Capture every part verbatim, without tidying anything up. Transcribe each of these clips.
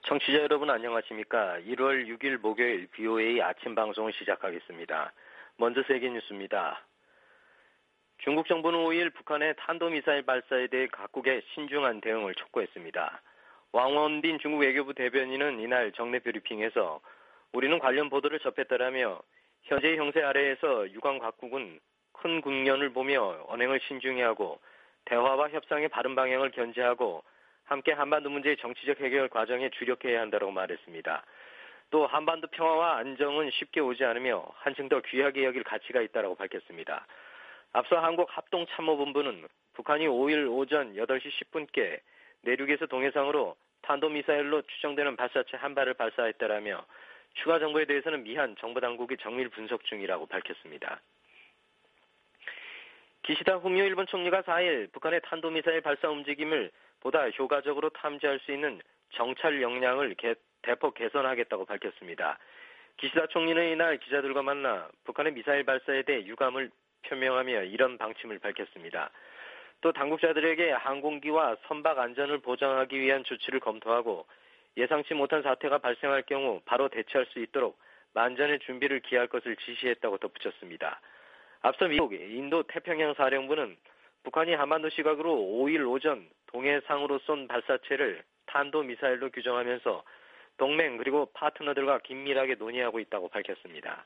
청취자 여러분 안녕하십니까? 일월 육일 목요일 비오에이 아침 방송을 시작하겠습니다. 먼저 세계 뉴스입니다. 중국 정부는 오일 북한의 탄도미사일 발사에 대해 각국의 신중한 대응을 촉구했습니다. 왕원빈 중국 외교부 대변인은 이날 정례 브리핑에서 우리는 관련 보도를 접했다라며 현재의 형세 아래에서 유관 각국은 큰 국면을 보며 언행을 신중히 하고 대화와 협상의 바른 방향을 견제하고 함께 한반도 문제의 정치적 해결 과정에 주력해야 한다고 말했습니다. 또 한반도 평화와 안정은 쉽게 오지 않으며 한층 더 귀하게 여길 가치가 있다고 밝혔습니다. 앞서 한국 합동참모본부는 북한이 오일 오전 여덟 시 십 분께 내륙에서 동해상으로 탄도미사일로 추정되는 발사체 한 발을 발사했다라며 추가 정보에 대해서는 미한 정보당국이 정밀 분석 중이라고 밝혔습니다. 기시다 후미오 일본 총리가 사일 북한의 탄도미사일 발사 움직임을 보다 효과적으로 탐지할 수 있는 정찰 역량을 개, 대폭 개선하겠다고 밝혔습니다. 기시다 총리는 이날 기자들과 만나 북한의 미사일 발사에 대해 유감을 표명하며 이런 방침을 밝혔습니다. 또 당국자들에게 항공기와 선박 안전을 보장하기 위한 조치를 검토하고 예상치 못한 사태가 발생할 경우 바로 대처할 수 있도록 만전의 준비를 기할 것을 지시했다고 덧붙였습니다. 앞서 미국 인도 태평양 사령부는 북한이 한반도 시각으로 오일 오전 동해상으로 쏜 발사체를 탄도미사일로 규정하면서 동맹 그리고 파트너들과 긴밀하게 논의하고 있다고 밝혔습니다.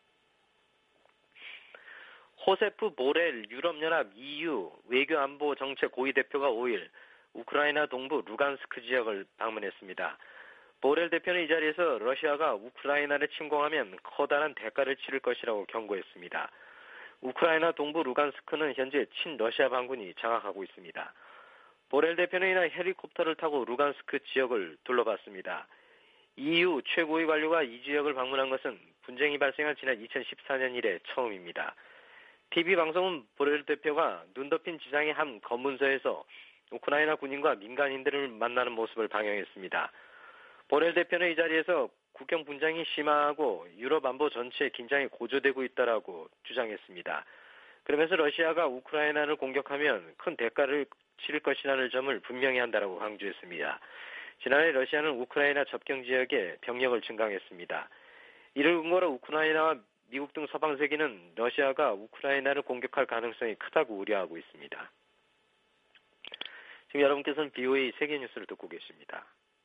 호세프 보렐 유럽연합 이유 외교안보정책 고위 대표가 오일 우크라이나 동부 루간스크 지역을 방문했습니다. 보렐 대표는 이 자리에서 러시아가 우크라이나를 침공하면 커다란 대가를 치를 것이라고 경고했습니다. 우크라이나 동부 루간스크는 현재 친러시아 반군이 장악하고 있습니다. 보렐 대표는 이날 헬리콥터를 타고 루간스크 지역을 둘러봤습니다. 이유 최고위 관료가 이 지역을 방문한 것은 분쟁이 발생한 지난 이천십사 년 이래 처음입니다. 티비 방송은 보렐 대표가 눈 덮인 지상의 한 검문소에서 우크라이나 군인과 민간인들을 만나는 모습을 방영했습니다. 보렐 대표는 이 자리에서 국경 분쟁이 심화하고 유럽 안보 전체의 긴장이 고조되고 있다라고 주장했습니다. 그러면서 러시아가 우크라이나를 공격하면 큰 대가를 치를 것이라는 점을 분명히 한다라고 강조했습니다. 지난해 러시아는 우크라이나 접경 지역에 병력을 증강했습니다. 이를 근거로 우크라이나와 미국 등 서방 세계는 러시아가 우크라이나를 공격할 가능성이 크다고 우려하고 있습니다. 지금 여러분께서는 비오에이 세계 뉴스를 듣고 계십니다.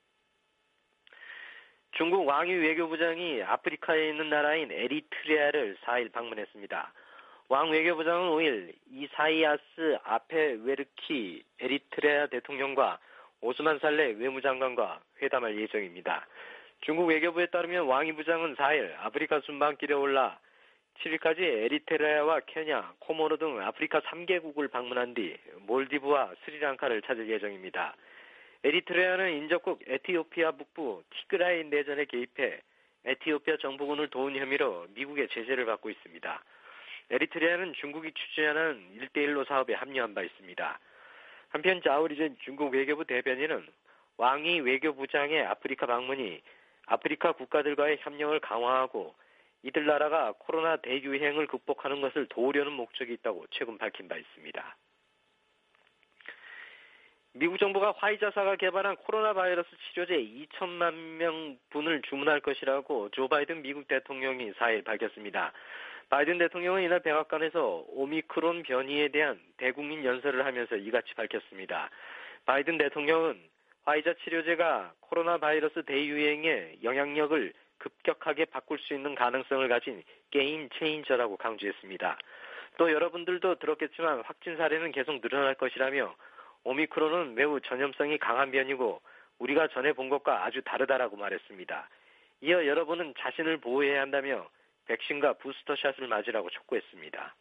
중국 왕위 외교부장이 아프리카에 있는 나라인 에리트레아를 사일 방문했습니다. 왕 외교부장은 오일 이사이아스 아페웨르키 에리트레아 대통령과 오스만 살레 외무장관과 회담할 예정입니다. 중국 외교부에 따르면 왕위 부장은 사일 아프리카 순방길에 올라 칠일까지 에리트레아와 케냐, 코모로 등 아프리카 삼 개국을 방문한 뒤 몰디브와 스리랑카를 찾을 예정입니다. 에리트레아는 인접국 에티오피아 북부 티그라이 내전에 개입해 에티오피아 정부군을 도운 혐의로 미국의 제재를 받고 있습니다. 에리트레아는 중국이 추진하는 일대일로 사업에 합류한 바 있습니다. 한편 자오리전 중국 외교부 대변인은 왕이 외교부장의 아프리카 방문이 아프리카 국가들과의 협력을 강화하고 이들 나라가 코로나 대유행을 극복하는 것을 도우려는 목적이 있다고 최근 밝힌 바 있습니다. 미국 정부가 화이자사가 개발한 코로나 바이러스 치료제 이천만 명분을 주문할 것이라고 조 바이든 미국 대통령이 사일 밝혔습니다. 바이든 대통령은 이날 백악관에서 오미크론 변이에 대한 대국민 연설을 하면서 이같이 밝혔습니다. 바이든 대통령은 화이자 치료제가 코로나 바이러스 대유행의 영향력을 급격하게 바꿀 수 있는 가능성을 가진 게임 체인저라고 강조했습니다. 또 여러분들도 들었겠지만 확진 사례는 계속 늘어날 것이라며 오미크론은 매우 전염성이 강한 변이고 우리가 전에 본 것과 아주 다르다라고 말했습니다. 이어 여러분은 자신을 보호해야 한다며 백신과 부스터샷을 맞으라고 촉구했습니다.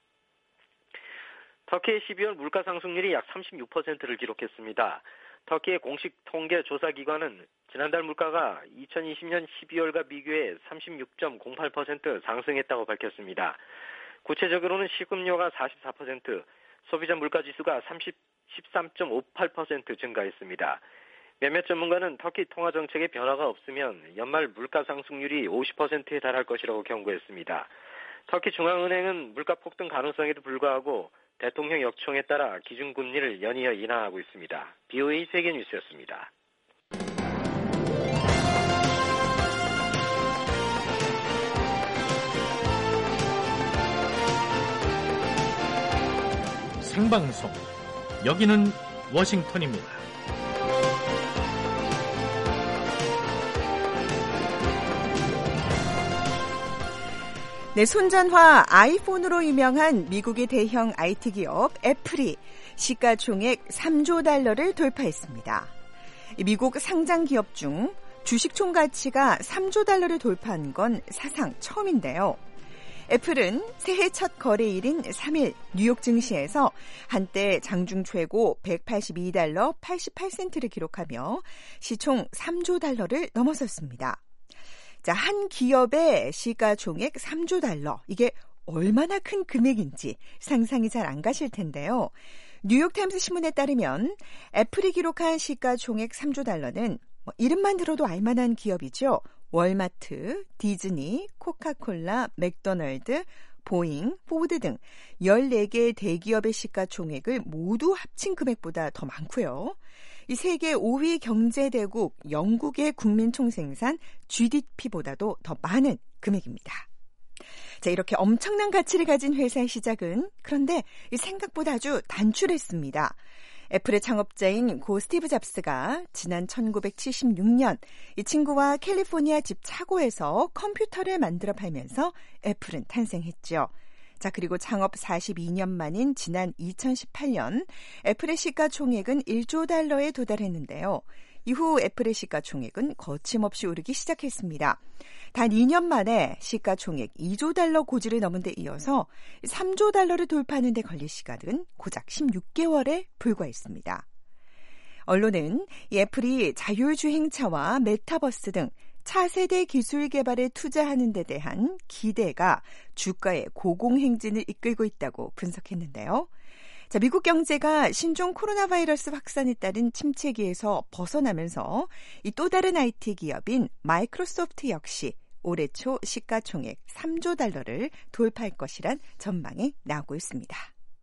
터키의 십이월 물가 상승률이 약 삼십육 퍼센트를 기록했습니다. 터키의 공식 통계 조사기관은 지난달 물가가 이천이십 년 십이월과 비교해 삼십육 점 공팔 퍼센트 상승했다고 밝혔습니다. 구체적으로는 식음료가 사십사 퍼센트, 소비자 물가지수가 십삼 점 오팔 퍼센트 증가했습니다. 몇몇 전문가는 터키 통화정책에 변화가 없으면 연말 물가 상승률이 오십 퍼센트에 달할 것이라고 경고했습니다. 터키 중앙은행은 물가 폭등 가능성에도 불구하고 대통령 역총에 따라 기준금리를 연이어 인하하고 있습니다. 비오에이 세계뉴스였습니다. 생방송. 여기는 워싱턴입니다. 네, 손전화 아이폰으로 유명한 미국의 대형 아이티 기업 애플이 시가총액 삼조 달러를 돌파했습니다. 미국 상장 기업 중 주식 총가치가 삼조 달러를 돌파한 건 사상 처음인데요. 애플은 새해 첫 거래일인 삼일 뉴욕 증시에서 한때 장중 최고 백팔십이 달러 팔십팔 센트를 기록하며 시총 삼조 달러를 넘어섰습니다. 자, 한 기업의 시가총액 삼조 달러, 이게 얼마나 큰 금액인지 상상이 잘 안 가실 텐데요. 뉴욕타임스 신문에 따르면 애플이 기록한 시가총액 삼조 달러는 뭐 이름만 들어도 알만한 기업이죠. 월마트, 디즈니, 코카콜라, 맥도널드, 보잉, 포드 등 열네 개의 대기업의 시가총액을 모두 합친 금액보다 더 많고요. 이 세계 오 위 경제대국 영국의 국민총생산 지디피보다도 더 많은 금액입니다. 자, 이렇게 엄청난 가치를 가진 회사의 시작은 그런데 생각보다 아주 단출했습니다. 애플의 창업자인 고 스티브 잡스가 지난 천구백칠십육 년 이 친구와 캘리포니아 집 차고에서 컴퓨터를 만들어 팔면서 애플은 탄생했죠. 자, 그리고 창업 사십이 년 만인 지난 이천십팔 년 애플의 시가총액은 일조 달러에 도달했는데요. 이후 애플의 시가총액은 거침없이 오르기 시작했습니다. 단 이 년 만에 시가총액 이조 달러 고지를 넘은 데 이어서 삼조 달러를 돌파하는 데 걸릴 시간은 고작 십육 개월에 불과했습니다. 언론은 이 애플이 자율주행차와 메타버스 등 차세대 기술 개발에 투자하는 데 대한 기대가 주가의 고공행진을 이끌고 있다고 분석했는데요. 자, 미국 경제가 신종 코로나 바이러스 확산에 따른 침체기에서 벗어나면서 이 또 다른 아이티 기업인 마이크로소프트 역시 올해 초 시가총액 삼조 달러를 돌파할 것이란 전망이 나오고 있습니다.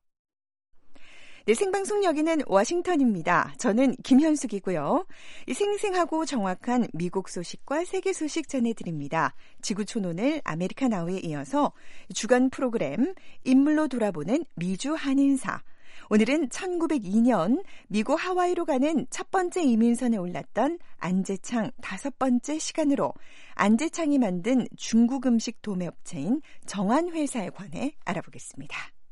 네, 생방송 여기는 워싱턴입니다. 저는 김현숙이고요. 이 생생하고 정확한 미국 소식과 세계 소식 전해드립니다. 지구촌오늘 아메리카 나우에 이어서 주간 프로그램 인물로 돌아보는 미주 한인사. 오늘은 천구백이 년 미국 하와이로 가는 첫 번째 이민선에 올랐던 안재창 다섯 번째 시간으로 안재창이 만든 중국 음식 도매업체인 정한회사에 관해 알아보겠습니다.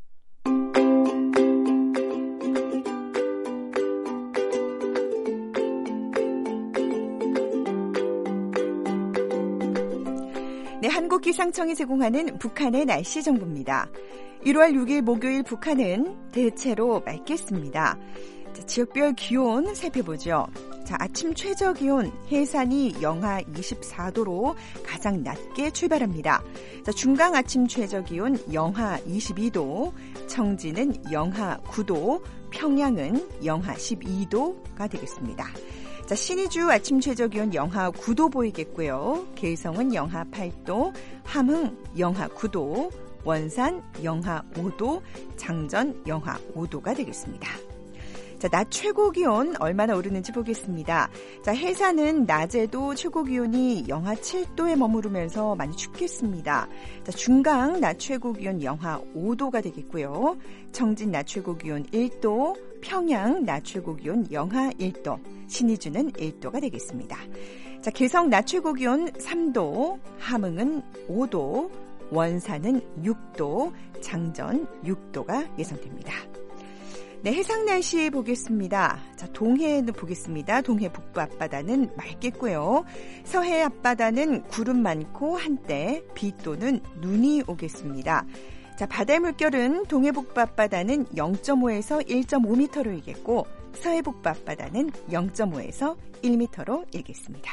네, 한국기상청이 제공하는 북한의 날씨 정보입니다. 일월 육일 목요일 북한은 대체로 맑겠습니다. 자, 지역별 기온 살펴보죠. 자, 아침 최저 기온 해산이 영하 이십사 도로 가장 낮게 출발합니다. 자, 중강 아침 최저 기온 영하 이십이 도, 청진은 영하 구 도, 평양은 영하 십이 도가 되겠습니다. 자, 신의주 아침 최저 기온 영하 구 도 보이겠고요. 개성은 영하 팔 도, 함흥 영하 구 도, 원산 영하 오 도, 장전 영하 오 도가 되겠습니다. 자, 낮 최고 기온 얼마나 오르는지 보겠습니다. 자, 해산은 낮에도 최고 기온이 영하 칠 도에 머무르면서 많이 춥겠습니다. 자, 중강 낮 최고 기온 영하 오 도가 되겠고요. 청진 낮 최고 기온 일 도, 평양 낮 최고 기온 영하 일 도, 신의주는 일 도가 되겠습니다. 자, 개성 낮 최고 기온 삼 도, 함흥은 오 도, 원산은 육 도, 장전 육 도가 예상됩니다. 네, 해상 날씨 보겠습니다. 자, 동해는 보겠습니다. 동해 북부 앞바다는 맑겠고요. 서해 앞바다는 구름 많고 한때 비 또는 눈이 오겠습니다. 자, 바다의 물결은 동해 북부 앞바다는 영 점 오에서 일 점 오 미터로 일겠고 서해 북부 앞바다는 영 점 오에서 일 미터로 일겠습니다.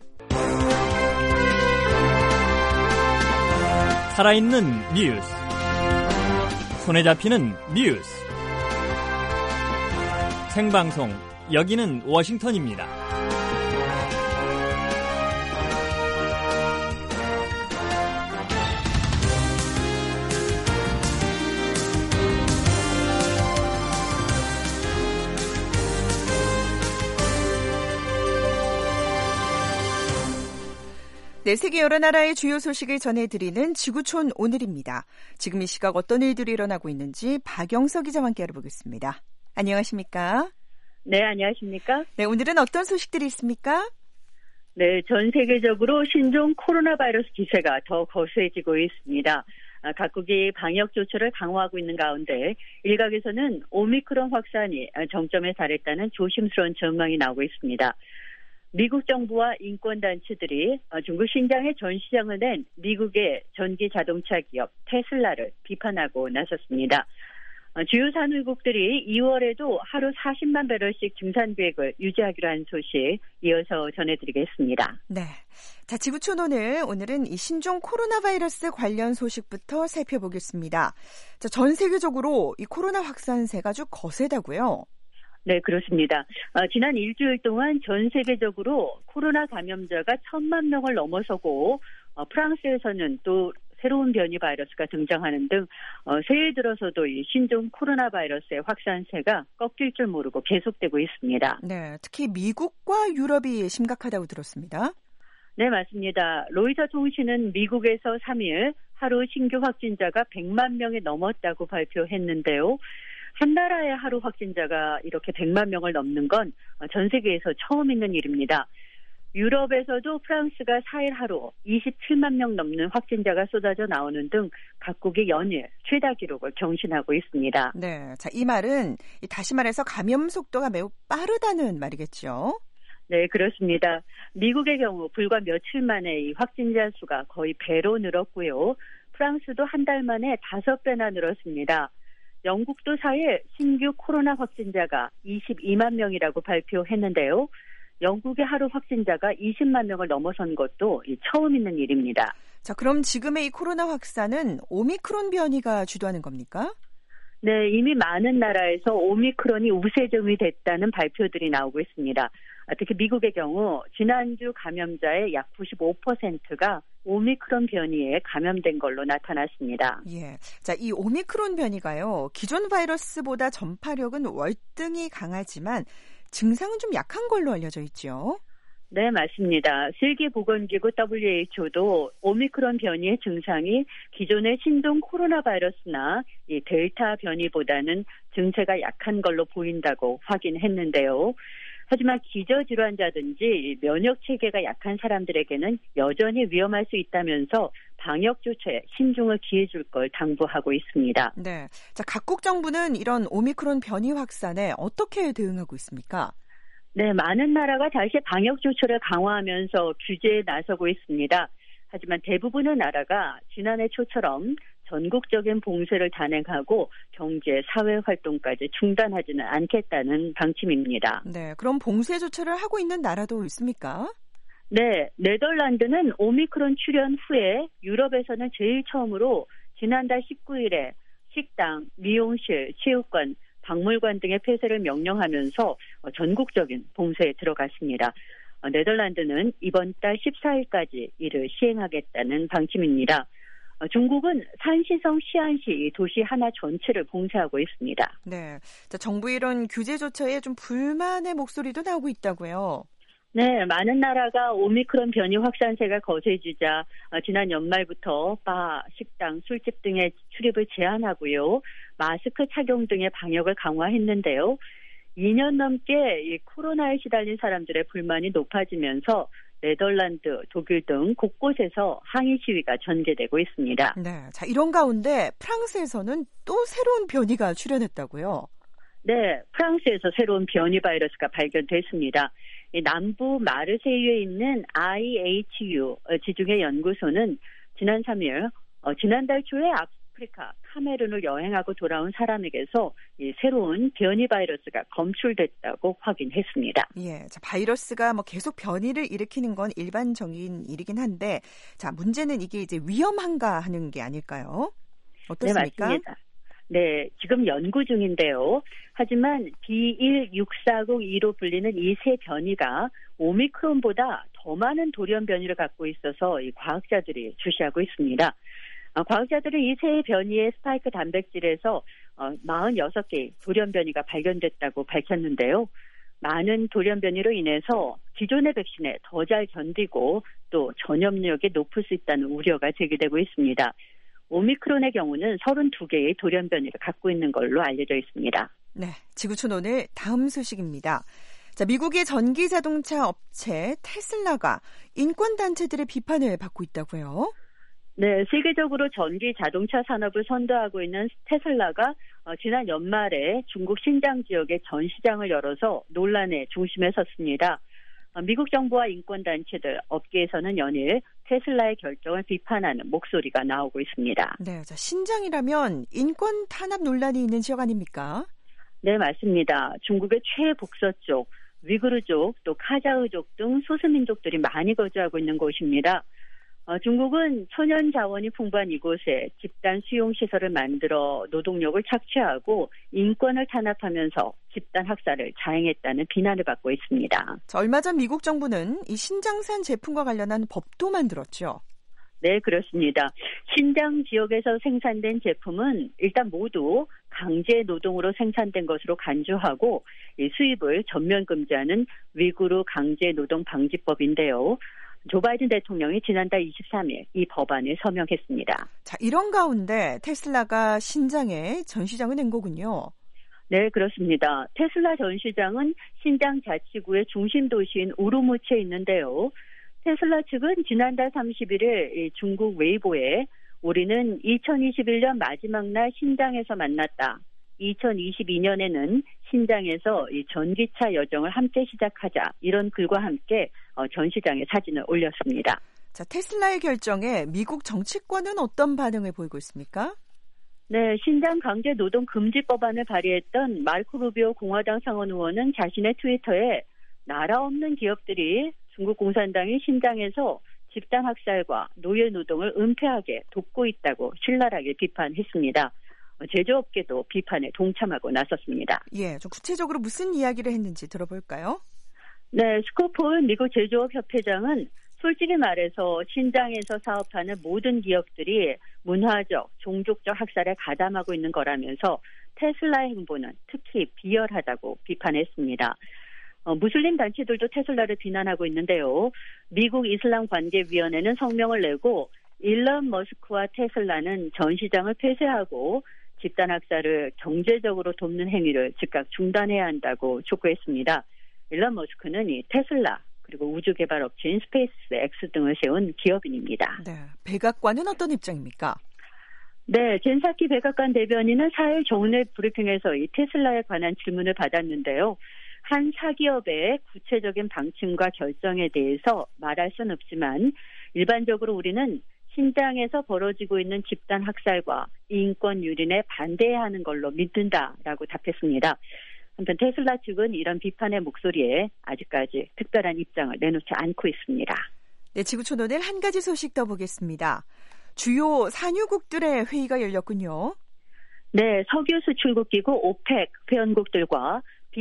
살아있는 뉴스, 손에 잡히는 뉴스, 생방송 여기는 워싱턴입니다. 네, 세계 여러 나라의 주요 소식을 전해드리는 지구촌 오늘입니다. 지금 이 시각 어떤 일들이 일어나고 있는지 박영석 기자와 함께 알아보겠습니다. 안녕하십니까? 네, 안녕하십니까? 네, 오늘은 어떤 소식들이 있습니까? 네, 전 세계적으로 신종 코로나 바이러스 기세가 더 거세지고 있습니다. 각국이 방역 조처를 강화하고 있는 가운데 일각에서는 오미크론 확산이 정점에 달했다는 조심스러운 전망이 나오고 있습니다. 미국 정부와 인권단체들이 중국 신장의 전시장을 낸 미국의 전기 자동차 기업 테슬라를 비판하고 나섰습니다. 주요 산유국들이 이월에도 하루 사십만 배럴씩 증산 계획을 유지하기로 한 소식 이어서 전해드리겠습니다. 네, 자 지구촌 오늘 오늘은 이 신종 코로나 바이러스 관련 소식부터 살펴보겠습니다. 자, 전 세계적으로 이 코로나 확산세가 아주 거세다고요? 네, 그렇습니다. 어, 지난 일주일 동안 전 세계적으로 코로나 감염자가 천만 명을 넘어서고 어, 프랑스에서는 또 새로운 변이 바이러스가 등장하는 등 어, 새해 들어서도 이 신종 코로나 바이러스의 확산세가 꺾일 줄 모르고 계속되고 있습니다. 네, 특히 미국과 유럽이 심각하다고 들었습니다. 네, 맞습니다. 로이터 통신은 미국에서 삼 일 하루 신규 확진자가 백만 명이 넘었다고 발표했는데요. 한 나라의 하루 확진자가 이렇게 백만 명을 넘는 건 전 세계에서 처음 있는 일입니다. 유럽에서도 프랑스가 사 일 하루 이십칠만 명 넘는 확진자가 쏟아져 나오는 등 각국이 연일 최다 기록을 경신하고 있습니다. 네, 자, 이 말은 다시 말해서 감염 속도가 매우 빠르다는 말이겠죠? 네, 그렇습니다. 미국의 경우 불과 며칠 만에 이 확진자 수가 거의 배로 늘었고요. 프랑스도 한 달 만에 다섯 배나 늘었습니다. 영국도 사 일 신규 코로나 확진자가 이십이만 명이라고 발표했는데요. 영국의 하루 확진자가 이십만 명을 넘어선 것도 처음 있는 일입니다. 자, 그럼 지금의 이 코로나 확산은 오미크론 변이가 주도하는 겁니까? 네, 이미 많은 나라에서 오미크론이 우세종이 됐다는 발표들이 나오고 있습니다. 특히 미국의 경우 지난주 감염자의 약 구십오 퍼센트가 오미크론 변이에 감염된 걸로 나타났습니다. 예, 자, 이 오미크론 변이가요, 기존 바이러스보다 전파력은 월등히 강하지만 증상은 좀 약한 걸로 알려져 있죠. 네, 맞습니다. 세계보건기구 더블유 에이치 오도 오미크론 변이의 증상이 기존의 신종 코로나 바이러스나 이 델타 변이보다는 증세가 약한 걸로 보인다고 확인했는데요. 하지만 기저질환자든지 면역 체계가 약한 사람들에게는 여전히 위험할 수 있다면서 방역 조처에 신중을 기해줄 걸 당부하고 있습니다. 네, 자, 각국 정부는 이런 오미크론 변이 확산에 어떻게 대응하고 있습니까? 네, 많은 나라가 다시 방역 조처를 강화하면서 규제에 나서고 있습니다. 하지만 대부분의 나라가 지난해 초처럼 전국적인 봉쇄를 단행하고 경제, 사회 활동까지 중단하지는 않겠다는 방침입니다. 네, 그럼 봉쇄 조처를 하고 있는 나라도 있습니까? 네, 네덜란드는 오미크론 출현 후에 유럽에서는 제일 처음으로 지난달 십구 일에 식당, 미용실, 체육관, 박물관 등의 폐쇄를 명령하면서 전국적인 봉쇄에 들어갔습니다. 네덜란드는 이번 달 십사 일까지 이를 시행하겠다는 방침입니다. 중국은 산시성 시안시 도시 하나 전체를 봉쇄하고 있습니다. 네, 자, 정부의 이런 규제 조처에 좀 불만의 목소리도 나오고 있다고요. 네, 많은 나라가 오미크론 변이 확산세가 거세지자 지난 연말부터 바, 식당, 술집 등의 출입을 제한하고요. 마스크 착용 등의 방역을 강화했는데요. 이 년 넘게 이 코로나에 시달린 사람들의 불만이 높아지면서 네덜란드, 독일 등 곳곳에서 항의 시위가 전개되고 있습니다. 네, 자, 이런 가운데 프랑스에서는 또 새로운 변이가 출현했다고요? 네, 프랑스에서 새로운 변이 바이러스가 발견됐습니다. 남부 마르세유에 있는 아이에이치유 지중해 연구소는 지난 삼 일 어, 지난달 초에 아프리카 카메룬을 여행하고 돌아온 사람에게서 이 새로운 변이 바이러스가 검출됐다고 확인했습니다. 예, 자, 바이러스가 뭐 계속 변이를 일으키는 건 일반적인 일이긴 한데, 자, 문제는 이게 이제 위험한가 하는 게 아닐까요? 어떻습니까? 네, 맞습니다. 네, 지금 연구 중인데요. 하지만 비 일 육 사공이로 불리는 이 새 변이가 오미크론보다 더 많은 돌연 변이를 갖고 있어서 이 과학자들이 주시하고 있습니다. 어, 과학자들은 이 새 변이의 스파이크 단백질에서 어, 사십육 개의 돌연 변이가 발견됐다고 밝혔는데요. 많은 돌연 변이로 인해서 기존의 백신에 더 잘 견디고 또 전염력이 높을 수 있다는 우려가 제기되고 있습니다. 오미크론의 경우는 서른두 개의 돌연 변이를 갖고 있는 걸로 알려져 있습니다. 네, 지구촌 오늘 다음 소식입니다. 자, 미국의 전기 자동차 업체 테슬라가 인권 단체들의 비판을 받고 있다고요? 네, 세계적으로 전기 자동차 산업을 선도하고 있는 테슬라가 어, 지난 연말에 중국 신장 지역에 전시장을 열어서 논란의 중심에 섰습니다. 어, 미국 정부와 인권단체들, 업계에서는 연일 테슬라의 결정을 비판하는 목소리가 나오고 있습니다. 네, 자, 신장이라면 인권 탄압 논란이 있는 지역 아닙니까? 네, 맞습니다. 중국의 최북서쪽, 위구르족, 또 카자흐족 등 소수민족들이 많이 거주하고 있는 곳입니다. 어, 중국은 천연 자원이 풍부한 이곳에 집단 수용시설을 만들어 노동력을 착취하고 인권을 탄압하면서 집단 학살을 자행했다는 비난을 받고 있습니다. 자, 얼마 전 미국 정부는 이 신장산 제품과 관련한 법도 만들었죠. 네, 그렇습니다. 신장 지역에서 생산된 제품은 일단 모두 강제 노동으로 생산된 것으로 간주하고 이 수입을 전면 금지하는 위구르 강제 노동 방지법인데요. 조 바이든 대통령이 지난달 이십삼 일 이 법안을 서명했습니다. 자, 이런 가운데 테슬라가 신장에 전시장을 낸 거군요. 네, 그렇습니다. 테슬라 전시장은 신장 자치구의 중심 도시인 우루무치에 있는데요. 테슬라 측은 지난달 삼십일 일 중국 웨이보에 우리는 이천이십일 년 마지막 날 신장에서 만났다. 이천이십이 년에는 신장에서 이 전기차 여정을 함께 시작하자. 이런 글과 함께 전시장에 사진을 올렸습니다. 자, 테슬라의 결정에 미국 정치권은 어떤 반응을 보이고 있습니까? 네, 신장 강제 노동 금지 법안을 발의했던 마르코 루비오 공화당 상원 의원은 자신의 트위터에 나라 없는 기업들이 중국 공산당이 신장에서 집단 학살과 노예 노동을 은폐하게 돕고 있다고 신랄하게 비판했습니다. 제조업계도 비판에 동참하고 나섰습니다. 예, 좀 구체적으로 무슨 이야기를 했는지 들어볼까요? 네, 스코폴 미국 제조업협회장은 솔직히 말해서 신장에서 사업하는 모든 기업들이 문화적, 종족적 학살에 가담하고 있는 거라면서 테슬라의 행보는 특히 비열하다고 비판했습니다. 어, 무슬림 단체들도 테슬라를 비난하고 있는데요. 미국 이슬람관계위원회는 성명을 내고 일론 머스크와 테슬라는 전시장을 폐쇄하고 집단 학살을 경제적으로 돕는 행위를 즉각 중단해야 한다고 촉구했습니다. 일론 머스크는 이 테슬라 그리고 우주개발업체인 스페이스X 등을 세운 기업인입니다. 네, 백악관은 어떤 입장입니까? 네, 젠사키 백악관 대변인은 사 일 정례 브리핑에서 이 테슬라에 관한 질문을 받았는데요. 한 사기업의 구체적인 방침과 결정에 대해서 말할 수는 없지만 일반적으로 우리는 신장에서 벌어지고 있는 집단 학살과 인권 유린에 반대해야 하는 걸로 믿는다라고 답했습니다. 한편 테슬라 측은 이런 비판의 목소리에 아직까지 특별한 입장을 내놓지 않고 있습니다. 네, 지구촌 오늘 한 가지 소식 더 보겠습니다. 주요 산유국들의 회의가 열렸군요. 네, 석유 수출국 기구 오펙 회원국들과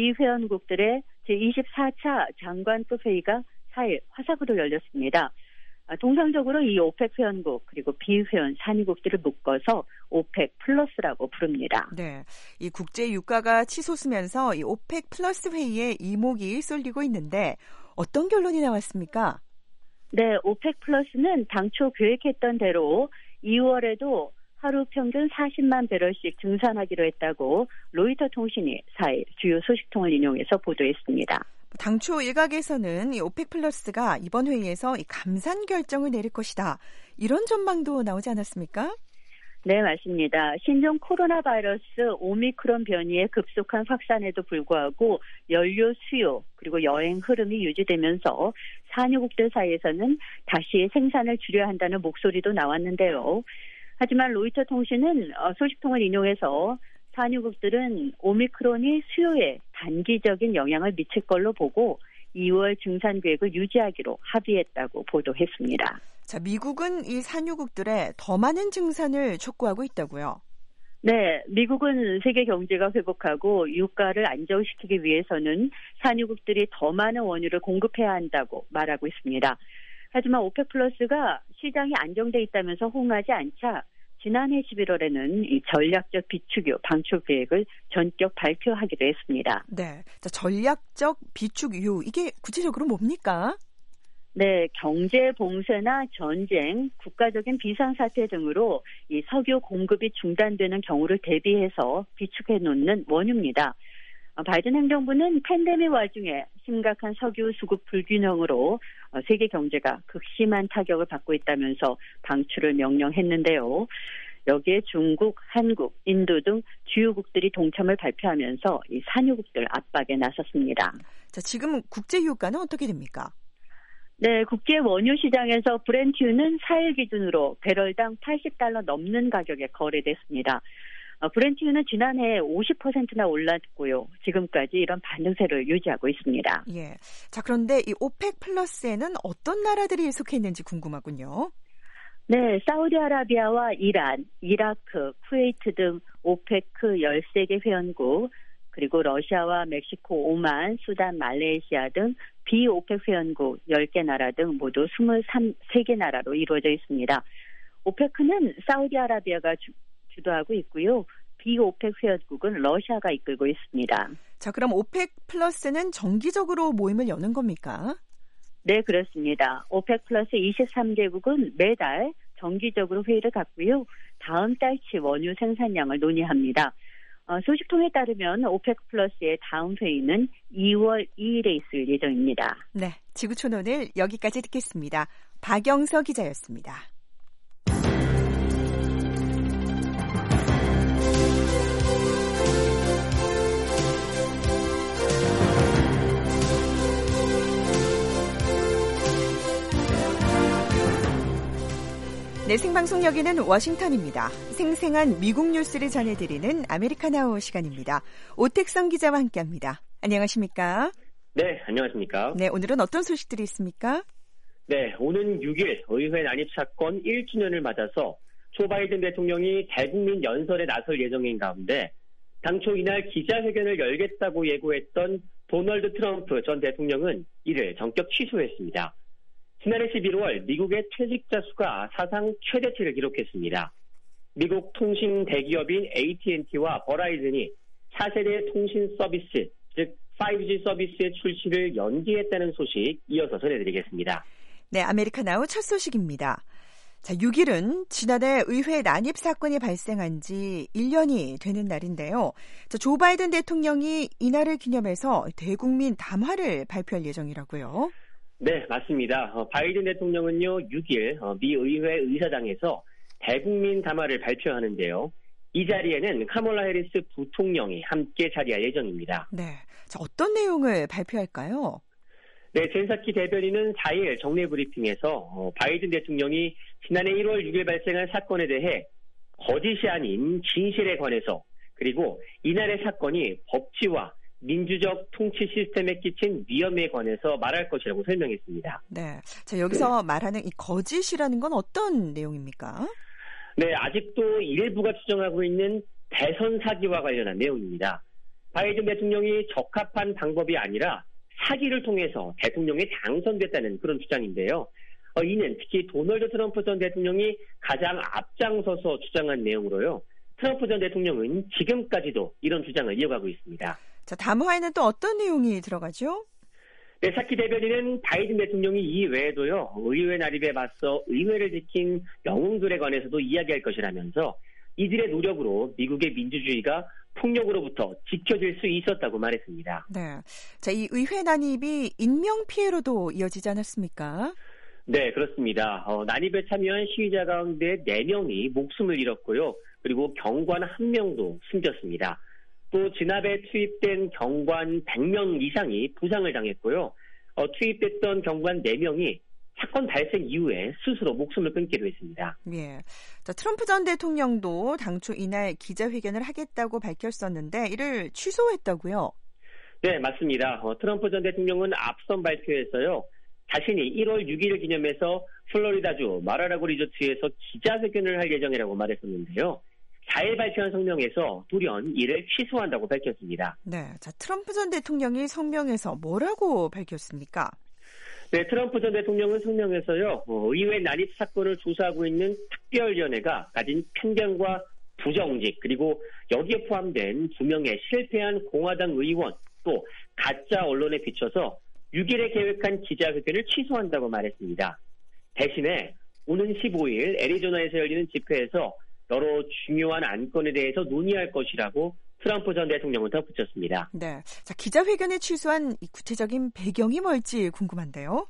비회원국들의 제이십사 차 장관급 회의가 사 일 화상으로 열렸습니다. 통상적으로 이 오펙 회원국 그리고 비회원 산유국들을 묶어서 오펙 플러스라고 부릅니다. 네, 이 국제 유가가 치솟으면서 이 오펙 플러스 회의에 이목이 쏠리고 있는데 어떤 결론이 나왔습니까? 네, 오펙 플러스는 당초 계획했던 대로 이월에도 하루 평균 사십만 배럴씩 증산하기로 했다고 로이터 통신이 사 일 주요 소식통을 인용해서 보도했습니다. 당초 일각에서는 이 오펙 플러스가 이번 회의에서 이 감산 결정을 내릴 것이다. 이런 전망도 나오지 않았습니까? 네, 맞습니다. 신종 코로나 바이러스 오미크론 변이의 급속한 확산에도 불구하고 연료 수요 그리고 여행 흐름이 유지되면서 산유국들 사이에서는 다시 생산을 줄여야 한다는 목소리도 나왔는데요. 하지만 로이터 통신은 소식통을 인용해서 산유국들은 오미크론이 수요에 단기적인 영향을 미칠 걸로 보고 이월 증산 계획을 유지하기로 합의했다고 보도했습니다. 자, 미국은 이 산유국들의 더 많은 증산을 촉구하고 있다고요? 네, 미국은 세계 경제가 회복하고 유가를 안정시키기 위해서는 산유국들이 더 많은 원유를 공급해야 한다고 말하고 있습니다. 하지만 오펙 플러스가 시장이 안정돼 있다면서 호응하지 않자 지난해 십일월에는 이 전략적 비축유 방출 계획을 전격 발표하기도 했습니다. 네, 자, 전략적 비축유 이게 구체적으로 뭡니까? 네, 경제 봉쇄나 전쟁, 국가적인 비상사태 등으로 이 석유 공급이 중단되는 경우를 대비해서 비축해 놓는 원유입니다. 바이든 행정부는 팬데믹 와중에 심각한 석유 수급 불균형으로 세계 경제가 극심한 타격을 받고 있다면서 방출을 명령했는데요. 여기에 중국, 한국, 인도 등 주요국들이 동참을 발표하면서 이 산유국들 압박에 나섰습니다. 자, 지금 국제 유가는 어떻게 됩니까? 네, 국제 원유 시장에서 브렌트유는 사 일 기준으로 배럴당 팔십 달러 넘는 가격에 거래됐습니다. 브렌트유는 지난해 오십 퍼센트나 올랐고요. 지금까지 이런 반등세를 유지하고 있습니다. 예. 자, 그런데 이 오펙 플러스에는 어떤 나라들이 속해 있는지 궁금하군요. 네, 사우디아라비아와 이란, 이라크, 쿠웨이트 등 오페크 열세 개 회원국, 그리고 러시아와 멕시코, 오만, 수단, 말레이시아 등 비오펙 회원국 열 개 나라 등 모두 이십삼 개 나라로 이루어져 있습니다. 오페크는 사우디아라비아가 주, 주도하고 있고요. 비오펙 회원국은 러시아가 이끌고 있습니다. 자, 그럼 오펙 플러스는 정기적으로 모임을 여는 겁니까? 네, 그렇습니다. 오펙 플러스 이십삼 개국은 매달 정기적으로 회의를 갖고요. 다음 달치 원유 생산량을 논의합니다. 어, 소식통에 따르면 오펙 플러스의 다음 회의는 이월 이일에 있을 예정입니다. 네, 지구촌 오늘 여기까지 듣겠습니다. 박영서 기자였습니다. 네, 생방송 여기는 워싱턴입니다. 생생한 미국 뉴스를 전해드리는 아메리카나우 시간입니다. 오택성 기자와 함께합니다. 안녕하십니까? 네, 안녕하십니까? 네, 오늘은 어떤 소식들이 있습니까? 네, 오는 육 일 의회 난입 사건 일 주년을 맞아서 조 바이든 대통령이 대국민 연설에 나설 예정인 가운데 당초 이날 기자회견을 열겠다고 예고했던 도널드 트럼프 전 대통령은 이를 전격 취소했습니다. 지난해 십일월 미국의 퇴직자 수가 사상 최대치를 기록했습니다. 미국 통신 대기업인 에이티앤티와 버라이즌이 차세대 통신 서비스, 즉 파이브지 서비스의 출시를 연기했다는 소식 이어서 전해드리겠습니다. 네, 아메리카나우 첫 소식입니다. 자, 육 일은 지난해 의회 난입 사건이 발생한 지 일 년이 되는 날인데요. 자, 조 바이든 대통령이 이날을 기념해서 대국민 담화를 발표할 예정이라고요. 네, 맞습니다. 어, 바이든 대통령은요, 육 일 어, 미 의회 의사당에서 대국민 담화를 발표하는데요. 이 자리에는 카멀라 해리스 부통령이 함께 자리할 예정입니다. 네, 자, 어떤 내용을 발표할까요? 네, 젠사키 대변인은 사 일 정례 브리핑에서 어, 바이든 대통령이 지난해 일월 육 일 발생한 사건에 대해 거짓이 아닌 진실에 관해서, 그리고 이날의 사건이 법치와 민주적 통치 시스템에 끼친 위험에 관해서 말할 것이라고 설명했습니다. 네, 자, 여기서 네. 말하는 이 거짓이라는 건 어떤 내용입니까? 네, 아직도 일부가 추정하고 있는 대선 사기와 관련한 내용입니다. 바이든 대통령이 적합한 방법이 아니라 사기를 통해서 대통령이 당선됐다는 그런 주장인데요. 어, 이는 특히 도널드 트럼프 전 대통령이 가장 앞장서서 주장한 내용으로요. 트럼프 전 대통령은 지금까지도 이런 주장을 이어가고 있습니다. 자, 담화에는 또 어떤 내용이 들어가죠? 네, 사키 대변인은 바이든 대통령이 이 외에도요, 의회 난입에 맞서 의회를 지킨 영웅들에 관해서도 이야기할 것이라면서 이들의 노력으로 미국의 민주주의가 폭력으로부터 지켜질 수 있었다고 말했습니다. 네, 자, 이 의회 난입이 인명피해로도 이어지지 않았습니까? 네, 그렇습니다. 어, 난입에 참여한 시위자 가운데 네 명이 목숨을 잃었고요. 그리고 경관 한 명도 숨졌습니다. 또 진압에 투입된 경관 백 명 이상이 부상을 당했고요. 어, 투입됐던 경관 네 명이 사건 발생 이후에 스스로 목숨을 끊기도 했습니다. 예. 자, 트럼프 전 대통령도 당초 이날 기자회견을 하겠다고 밝혔었는데 이를 취소했다고요? 네, 맞습니다. 어, 트럼프 전 대통령은 앞선 발표에서요. 자신이 일월 육 일을 기념해서 플로리다주 마라라고 리조트에서 기자회견을 할 예정이라고 말했었는데요. 사 일 발표한 성명에서 돌연 이를 취소한다고 밝혔습니다. 네, 자, 트럼프 전 대통령이 성명에서 뭐라고 밝혔습니까? 네, 트럼프 전 대통령은 성명에서요, 어, 의회 난입 사건을 조사하고 있는 특별위원회가 가진 편견과 부정직 그리고 여기에 포함된 두 명의 실패한 공화당 의원 또 가짜 언론에 비춰서 육 일에 계획한 기자회견을 취소한다고 말했습니다. 대신에 오는 십오 일 애리조나에서 열리는 집회에서 여러 중요한 안건에 대해서 논의할 것이라고 트럼프 전 대통령은 덧붙였습니다. 네, 자 기자회견에 취소한 이 구체적인 배경이 뭘지 궁금한데요.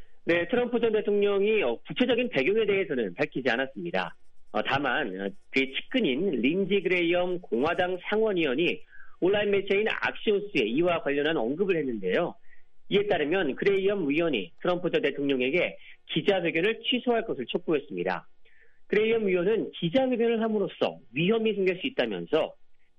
네, 트럼프 전 대통령이 구체적인 배경에 대해서는 밝히지 않았습니다. 어, 다만 그의 측근인 린지 그레이엄 공화당 상원의원이 온라인 매체인 악시오스에 이와 관련한 언급을 했는데요. 이에 따르면 그레이엄 의원이 트럼프 전 대통령에게 기자회견을 취소할 것을 촉구했습니다. 그레이엄 의원은 기자회견을 함으로써 위험이 생길 수 있다면서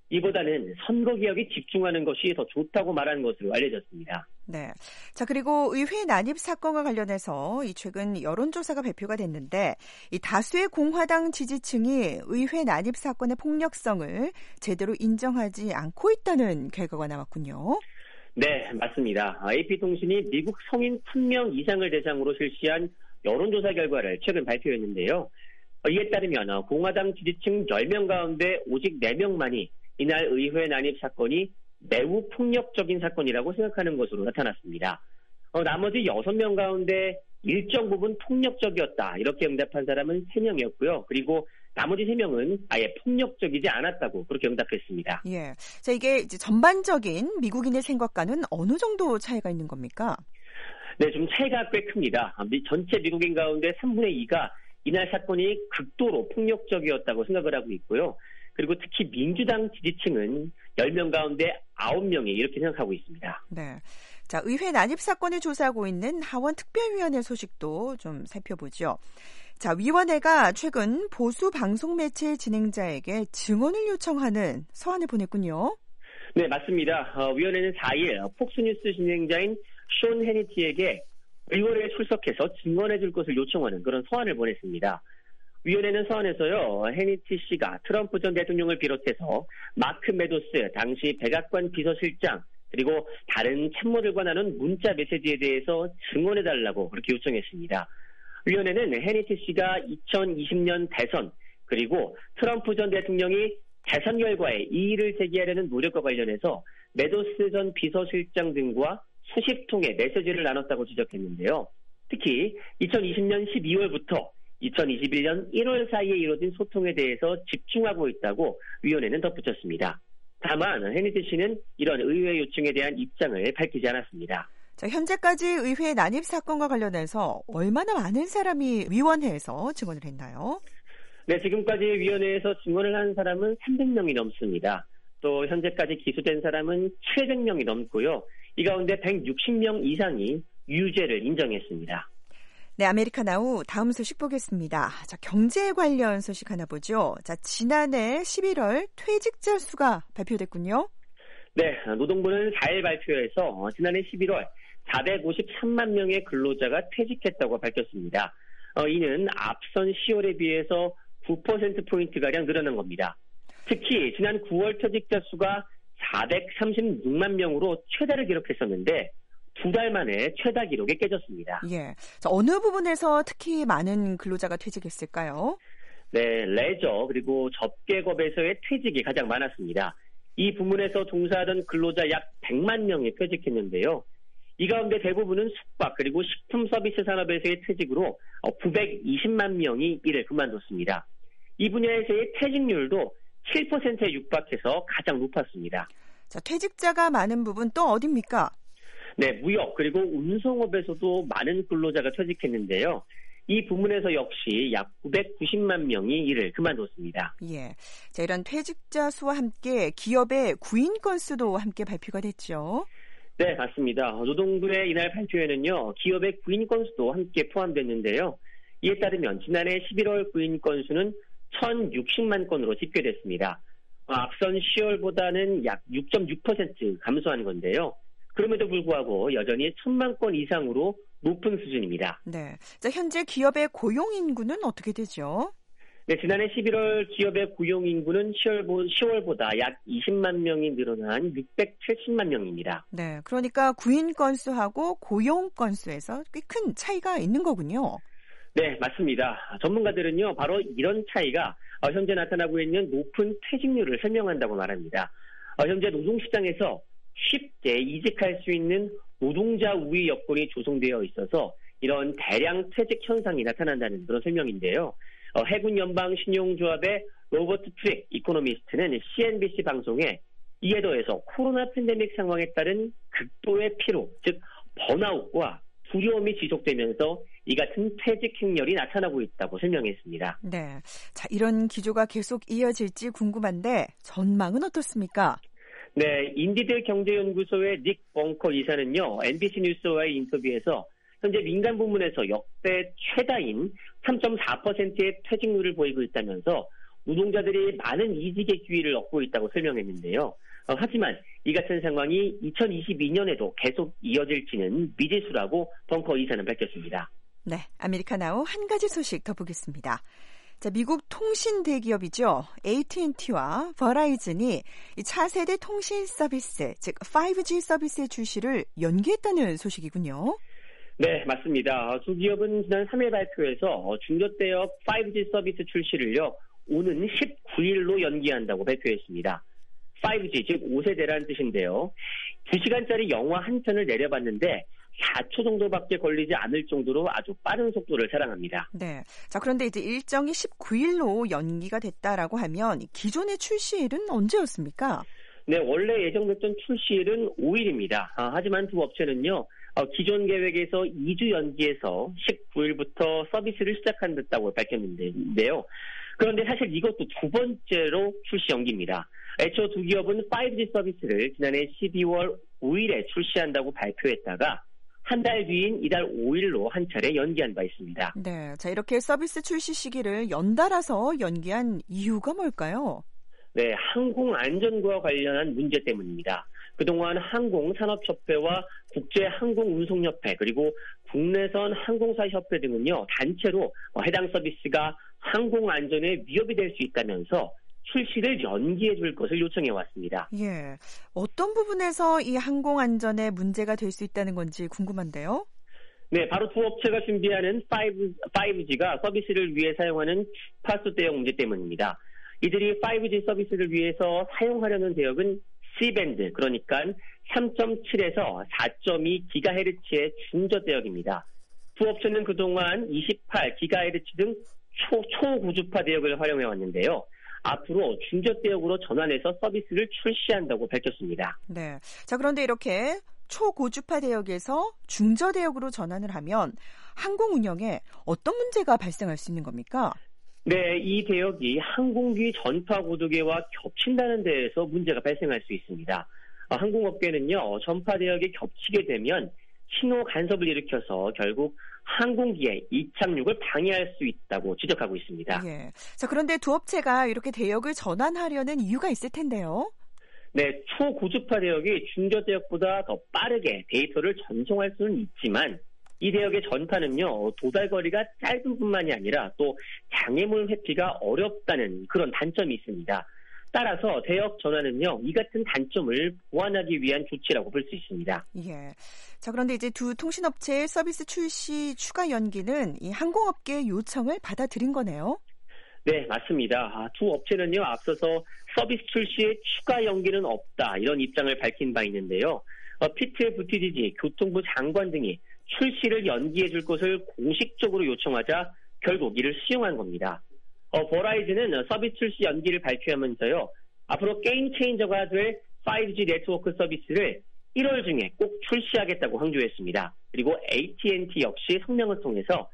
이보다는 선거개혁에 집중하는 것이 더 좋다고 말한 것으로 알려졌습니다. 네. 자, 그리고 의회 난입 사건과 관련해서 이 최근 여론조사가 발표가 됐는데 이 다수의 공화당 지지층이 의회 난입 사건의 폭력성을 제대로 인정하지 않고 있다는 결과가 나왔군요. 네, 맞습니다. 에이피통신이 미국 성인 천 명 이상을 대상으로 실시한 여론조사 결과를 최근 발표했는데요. 이에 따르면 공화당 지지층 열 명 가운데 오직 네 명만이 이날 의회 난입 사건이 매우 폭력적인 사건이라고 생각하는 것으로 나타났습니다. 어, 나머지 여섯 명 가운데 일정 부분 폭력적이었다 이렇게 응답한 사람은 세 명이었고요. 그리고 나머지 세 명은 아예 폭력적이지 않았다고 그렇게 응답했습니다. 예, 자 이게 이제 전반적인 미국인의 생각과는 어느 정도 차이가 있는 겁니까? 네, 좀 차이가 꽤 큽니다. 전체 미국인 가운데 삼분의 이가 이날 사건이 극도로 폭력적이었다고 생각을 하고 있고요. 그리고 특히 민주당 지지층은 열 명 가운데 아홉 명이 이렇게 생각하고 있습니다. 네. 자, 의회 난입 사건을 조사하고 있는 하원 특별위원회 소식도 좀 살펴보죠. 자, 위원회가 최근 보수 방송 매체 진행자에게 증언을 요청하는 서한을 보냈군요. 네, 맞습니다. 어, 위원회는 사 일 폭스뉴스 진행자인 숀 해니티에게 의원회에 출석해서 증언해 줄 것을 요청하는 그런 서한을 보냈습니다. 위원회는 서한에서요, 해니티 씨가 트럼프 전 대통령을 비롯해서 마크 메도스 당시 백악관 비서실장 그리고 다른 참모들과 나눈 문자 메시지에 대해서 증언해달라고 그렇게 요청했습니다. 위원회는 해니티 씨가 이천이십 년 대선 그리고 트럼프 전 대통령이 대선 결과에 이의를 제기하려는 노력과 관련해서 메도스 전 비서실장 등과 수십 통의 메시지를 나눴다고 지적했는데요. 특히 이천이십 년 십이월부터 이천이십일 년 일월 사이에 이루어진 소통에 대해서 집중하고 있다고 위원회는 덧붙였습니다. 다만 해니티 씨는 이런 의회 요청에 대한 입장을 밝히지 않았습니다. 자, 현재까지 의회 난입 사건과 관련해서 얼마나 많은 사람이 위원회에서 증언을 했나요? 네, 지금까지 위원회에서 증언을 한 사람은 삼백 명이 넘습니다. 또 현재까지 기소된 사람은 칠백 명이 넘고요. 이 가운데 백육십 명 이상이 유죄를 인정했습니다. 네, 아메리카나우 다음 소식 보겠습니다. 자, 경제 관련 소식 하나 보죠. 자, 지난해 십일월 퇴직자 수가 발표됐군요. 네, 노동부는 사 일 발표에서 지난해 십일월 사백오십삼만 명의 근로자가 퇴직했다고 밝혔습니다. 어, 이는 앞선 시월에 비해서 구 퍼센트포인트가량 늘어난 겁니다. 특히 지난 구월 퇴직자 수가 사백삼십육만 명으로 최다를 기록했었는데 두 달 만에 최다 기록이 깨졌습니다. 예, 자, 어느 부분에서 특히 많은 근로자가 퇴직했을까요? 네, 레저 그리고 접객업에서의 퇴직이 가장 많았습니다. 이 부문에서 종사하던 근로자 약 백만 명이 퇴직했는데요. 이 가운데 대부분은 숙박 그리고 식품 서비스 산업에서의 퇴직으로 구백이십만 명이 일을 그만뒀습니다. 이 분야에서의 퇴직률도 칠 퍼센트에 육박해서 가장 높았습니다. 자, 퇴직자가 많은 부분 또 어디입니까? 네, 무역 그리고 운송업에서도 많은 근로자가 퇴직했는데요. 이 부문에서 역시 약 구백구십만 명이 일을 그만뒀습니다. 예, 자, 이런 퇴직자 수와 함께 기업의 구인 건수도 함께 발표가 됐죠. 네, 맞습니다. 노동부의 이날 발표에는요, 기업의 구인 건수도 함께 포함됐는데요. 이에 따르면 지난해 십일월 구인 건수는 천육십만 건으로 집계됐습니다. 앞선 시월보다는 약 육 점 육 퍼센트 감소한 건데요. 그럼에도 불구하고 여전히 천만 건 이상으로 높은 수준입니다. 네, 자, 현재 기업의 고용 인구는 어떻게 되죠? 네, 지난해 십일월 기업의 고용 인구는 시월보다 약 이십만 명이 늘어난 육백칠십만 명입니다. 네, 그러니까 구인 건수하고 고용 건수에서 꽤 큰 차이가 있는 거군요. 네, 맞습니다. 전문가들은요, 바로 이런 차이가 현재 나타나고 있는 높은 퇴직률을 설명한다고 말합니다. 현재 노동시장에서 쉽게 이직할 수 있는 노동자 우위 여건이 조성되어 있어서 이런 대량 퇴직 현상이 나타난다는 그런 설명인데요. 해군 연방 신용조합의 로버트 프릭 이코노미스트는 씨엔비씨 방송에 이에 더해서 코로나 팬데믹 상황에 따른 극도의 피로, 즉 번아웃과 두려움이 지속되면서 이 같은 퇴직 행렬이 나타나고 있다고 설명했습니다. 네, 자 이런 기조가 계속 이어질지 궁금한데 전망은 어떻습니까? 네, 인디드 경제연구소의 닉 벙커 이사는요, 엠비씨 뉴스와의 인터뷰에서 현재 민간 부문에서 역대 최다인 삼 점 사 퍼센트의 퇴직률을 보이고 있다면서 노동자들이 많은 이직의 기회를 얻고 있다고 설명했는데요. 어, 하지만 이 같은 상황이 이천이십이 년에도 계속 이어질지는 미지수라고 벙커 이사는 밝혔습니다. 네, 아메리카나우 한 가지 소식 더 보겠습니다. 자, 미국 통신 대기업이죠. 에이티앤티와 버라이즌이 차세대 통신 서비스, 즉 파이브지 서비스의 출시를 연기했다는 소식이군요. 네, 맞습니다. 두 기업은 지난 삼 일 발표에서 중저대역 파이브지 서비스 출시를요, 오는 십구 일로 연기한다고 발표했습니다. 파이브지, 즉 오 세대라는 뜻인데요. 두 시간짜리 영화 한 편을 내려봤는데 사 초 정도밖에 걸리지 않을 정도로 아주 빠른 속도를 자랑합니다. 네. 자, 그런데 이제 일정이 십구 일로 연기가 됐다라고 하면 기존의 출시일은 언제였습니까? 네, 원래 예정됐던 출시일은 오 일입니다. 아, 하지만 두 업체는요, 어, 기존 계획에서 이 주 연기해서 십구 일부터 서비스를 시작한다고 밝혔는데요. 그런데 사실 이것도 두 번째로 출시 연기입니다. 애초 두 기업은 파이브지 서비스를 지난해 십이월 오 일에 출시한다고 발표했다가 한 달 뒤인 이달 오 일로 한 차례 연기한 바 있습니다. 네, 자 이렇게 서비스 출시 시기를 연달아서 연기한 이유가 뭘까요? 네, 항공안전과 관련한 문제 때문입니다. 그동안 항공산업협회와 국제항공운송협회 그리고 국내선 항공사협회 등은요, 단체로 해당 서비스가 항공안전에 위협이 될 수 있다면서 출시를 연기해 줄 것을 요청해 왔습니다. 예, 어떤 부분에서 이 항공안전에 문제가 될 수 있다는 건지 궁금한데요. 네, 바로 두 업체가 준비하는 파이브지가 서비스를 위해 사용하는 주파수 대역 문제 때문입니다. 이들이 파이브지 서비스를 위해서 사용하려는 대역은 C밴드, 그러니까 삼 점 칠에서 사 점 이 기가헤르츠의 중저 대역입니다. 두 업체는 그동안 이십팔 기가헤르츠 등 초, 초고주파 대역을 활용해 왔는데요. 앞으로 중저 대역으로 전환해서 서비스를 출시한다고 밝혔습니다. 네. 자, 그런데 이렇게 초고주파 대역에서 중저 대역으로 전환을 하면 항공 운영에 어떤 문제가 발생할 수 있는 겁니까? 네, 이 대역이 항공기 전파 고도계와 겹친다는 데에서 문제가 발생할 수 있습니다. 항공업계는요, 전파 대역이 겹치게 되면 신호 간섭을 일으켜서 결국 항공기의 이착륙을 방해할 수 있다고 지적하고 있습니다. 예. 자, 그런데 두 업체가 이렇게 대역을 전환하려는 이유가 있을 텐데요. 네, 초고주파 대역이 중저 대역보다 더 빠르게 데이터를 전송할 수는 있지만 이 대역의 전파는요, 도달거리가 짧은 뿐만이 아니라 또 장애물 회피가 어렵다는 그런 단점이 있습니다. 따라서 대역 전환은요, 이 같은 단점을 보완하기 위한 조치라고 볼 수 있습니다. 예. 자, 그런데 이제 두 통신업체의 서비스 출시 추가 연기는 이 항공업계의 요청을 받아들인 거네요. 네, 맞습니다. 아, 두 업체는요, 앞서서 서비스 출시에 추가 연기는 없다, 이런 입장을 밝힌 바 있는데요. 어, 피트 부티지지 교통부 장관 등이 출시를 연기해 줄 것을 공식적으로 요청하자 결국 이를 수용한 겁니다. 어, 버라이즌은 서비스 출시 연기를 발표하면서요, 앞으로 게임 체인저가 될 파이브지 네트워크 서비스를 일월 중에 꼭 출시하겠다고 강조했습니다. 그리고 에이티앤티 역시 성명을 통해서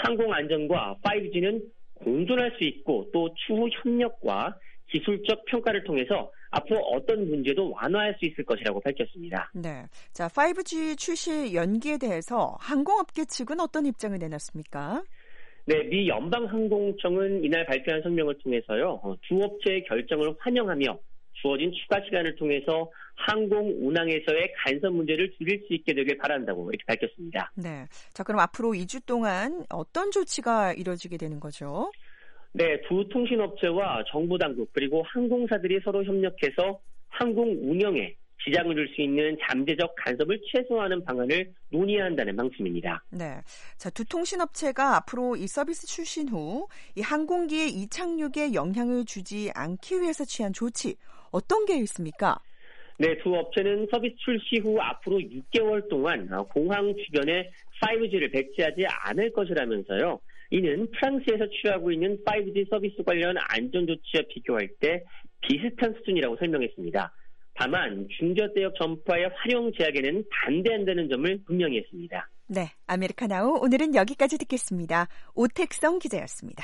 항공안전과 파이브지는 공존할 수 있고 또 추후 협력과 기술적 평가를 통해서 앞으로 어떤 문제도 완화할 수 있을 것이라고 밝혔습니다. 네, 자 파이브지 출시 연기에 대해서 항공업계 측은 어떤 입장을 내놨습니까? 네, 미 연방항공청은 이날 발표한 성명을 통해서요, 두 업체의 결정을 환영하며 주어진 추가 시간을 통해서 항공 운항에서의 간섭 문제를 줄일 수 있게 되길 바란다고 이렇게 밝혔습니다. 네, 자 그럼 앞으로 이 주 동안 어떤 조치가 이루어지게 되는 거죠? 네, 두 통신업체와 정부 당국 그리고 항공사들이 서로 협력해서 항공 운영에 지장을 줄 수 있는 잠재적 간섭을 최소화하는 방안을 논의해야 한다는 방침입니다. 네, 자, 두 통신업체가 앞으로 이 서비스 출신 후 이 항공기의 이착륙에 영향을 주지 않기 위해서 취한 조치 어떤 게 있습니까? 네, 두 업체는 서비스 출시 후 앞으로 육 개월 동안 공항 주변에 파이브지를 배치하지 않을 것이라면서요. 이는 프랑스에서 취하고 있는 파이브지 서비스 관련 안전조치와 비교할 때 비슷한 수준이라고 설명했습니다. 다만 중저대역 전파의 활용 제약에는 반대한다는 점을 분명히 했습니다. 네, 아메리카나우 오늘은 여기까지 듣겠습니다. 오택성 기자였습니다.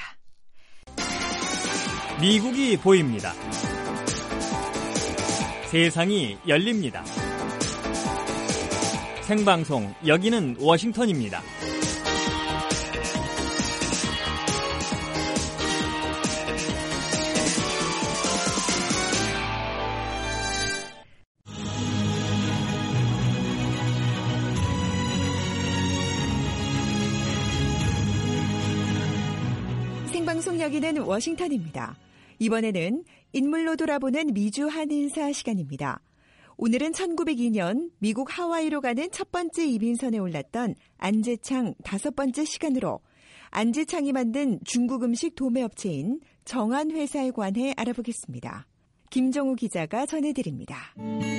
미국이 보입니다. 세상이 열립니다. 생방송 여기는 워싱턴입니다. 생방송 여기는 워싱턴입니다. 이번에는 인물로 돌아보는 미주 한인사 시간입니다. 오늘은 천구백이 년 미국 하와이로 가는 첫 번째 이민선에 올랐던 안재창 다섯 번째 시간으로 안재창이 만든 중국 음식 도매업체인 정한회사에 관해 알아보겠습니다. 김정우 기자가 전해드립니다.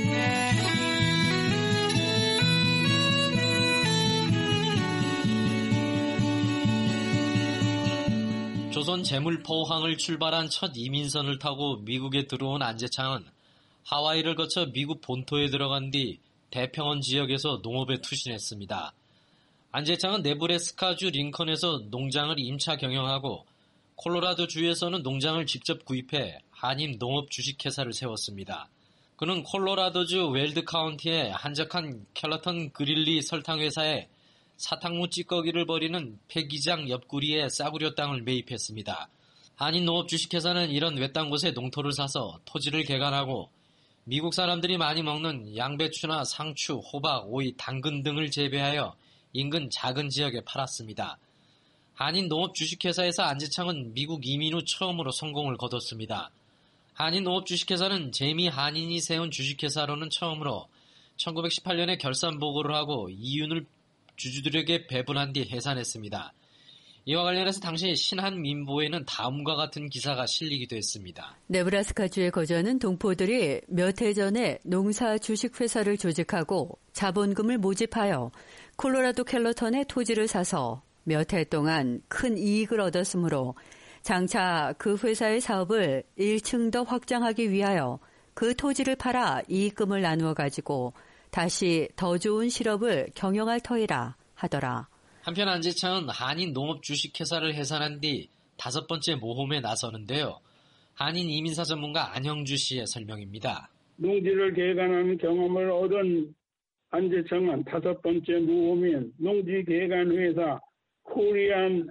조선 재물포항을 출발한 첫 이민선을 타고 미국에 들어온 안재창은 하와이를 거쳐 미국 본토에 들어간 뒤 대평원 지역에서 농업에 투신했습니다. 안재창은 네브래스카주 링컨에서 농장을 임차 경영하고 콜로라도주에서는 농장을 직접 구입해 한인 농업 주식회사를 세웠습니다. 그는 콜로라도주 웰드 카운티의 한적한 켈러턴 그릴리 설탕회사에 사탕무 찌꺼기를 버리는 폐기장 옆구리에 싸구려 땅을 매입했습니다. 한인 농업 주식회사는 이런 외딴 곳에 농토를 사서 토지를 개간하고 미국 사람들이 많이 먹는 양배추나 상추, 호박, 오이, 당근 등을 재배하여 인근 작은 지역에 팔았습니다. 한인 농업 주식회사에서 안재창은 미국 이민 후 처음으로 성공을 거뒀습니다. 한인 농업 주식회사는 재미 한인이 세운 주식회사로는 처음으로 천구백십팔 년에 결산 보고를 하고 이윤을 주주들에게 배분한 뒤 해산했습니다. 이와 관련해서 당시 신한민보에는 다음과 같은 기사가 실리기도 했습니다. 네브라스카주에 거주하는 동포들이 몇 해 전에 농사 주식회사를 조직하고 자본금을 모집하여 콜로라도 켈러턴에 토지를 사서 몇 해 동안 큰 이익을 얻었으므로 장차 그 회사의 사업을 일 층 더 확장하기 위하여 그 토지를 팔아 이익금을 나누어 가지고 다시 더 좋은 실업을 경영할 터이라 하더라. 한편 안재창은 한인 농업 주식회사를 해산한 뒤 다섯 번째 모험에 나서는데요. 한인 이민사 전문가 안형주 씨의 설명입니다. 농지를 개간하는 경험을 얻은 안재창은 다섯 번째 모험인 농지 개간 회사 코리안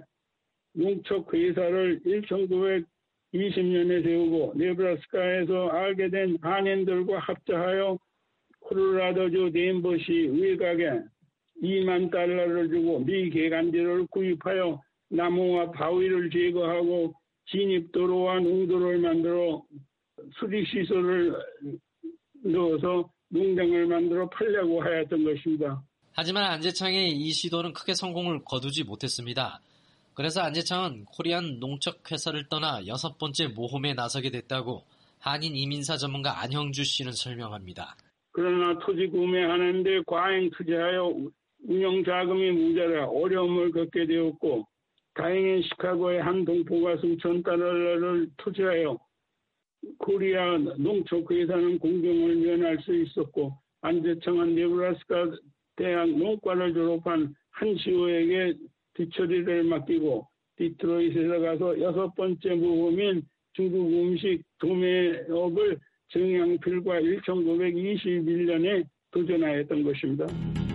농척회사를 천구백이십 년에 세우고 네브라스카에서 알게 된 한인들과 합작하여 콜로라도주 덴버시 외곽에 이만 달러를 주고 미개간지를 구입하여 나무와 바위를 제거하고 진입도로와 농도를 만들어 수리시설을 넣어서 농장을 만들어 팔려고 하였던 것입니다. 하지만 안재창의 이 시도는 크게 성공을 거두지 못했습니다. 그래서 안재창은 코리안 농척회사를 떠나 여섯 번째 모험에 나서게 됐다고 한인 이민사 전문가 안형주 씨는 설명합니다. 그러나 토지 구매하는데 과잉 투자하여 운영 자금이 모자라 어려움을 겪게 되었고 다행히 시카고의 한 동포가 수천 달러를 투자하여 코리아 농축회사는 공정을 면할 수 있었고 안재창은 네브라스카 대학 농과를 졸업한 한 시호에게 뒤처리를 맡기고 디트로이트에 가서 여섯 번째 모험인 중국 음식 도매업을 정양필과 천구백이십일 년에 도전하였던 것입니다.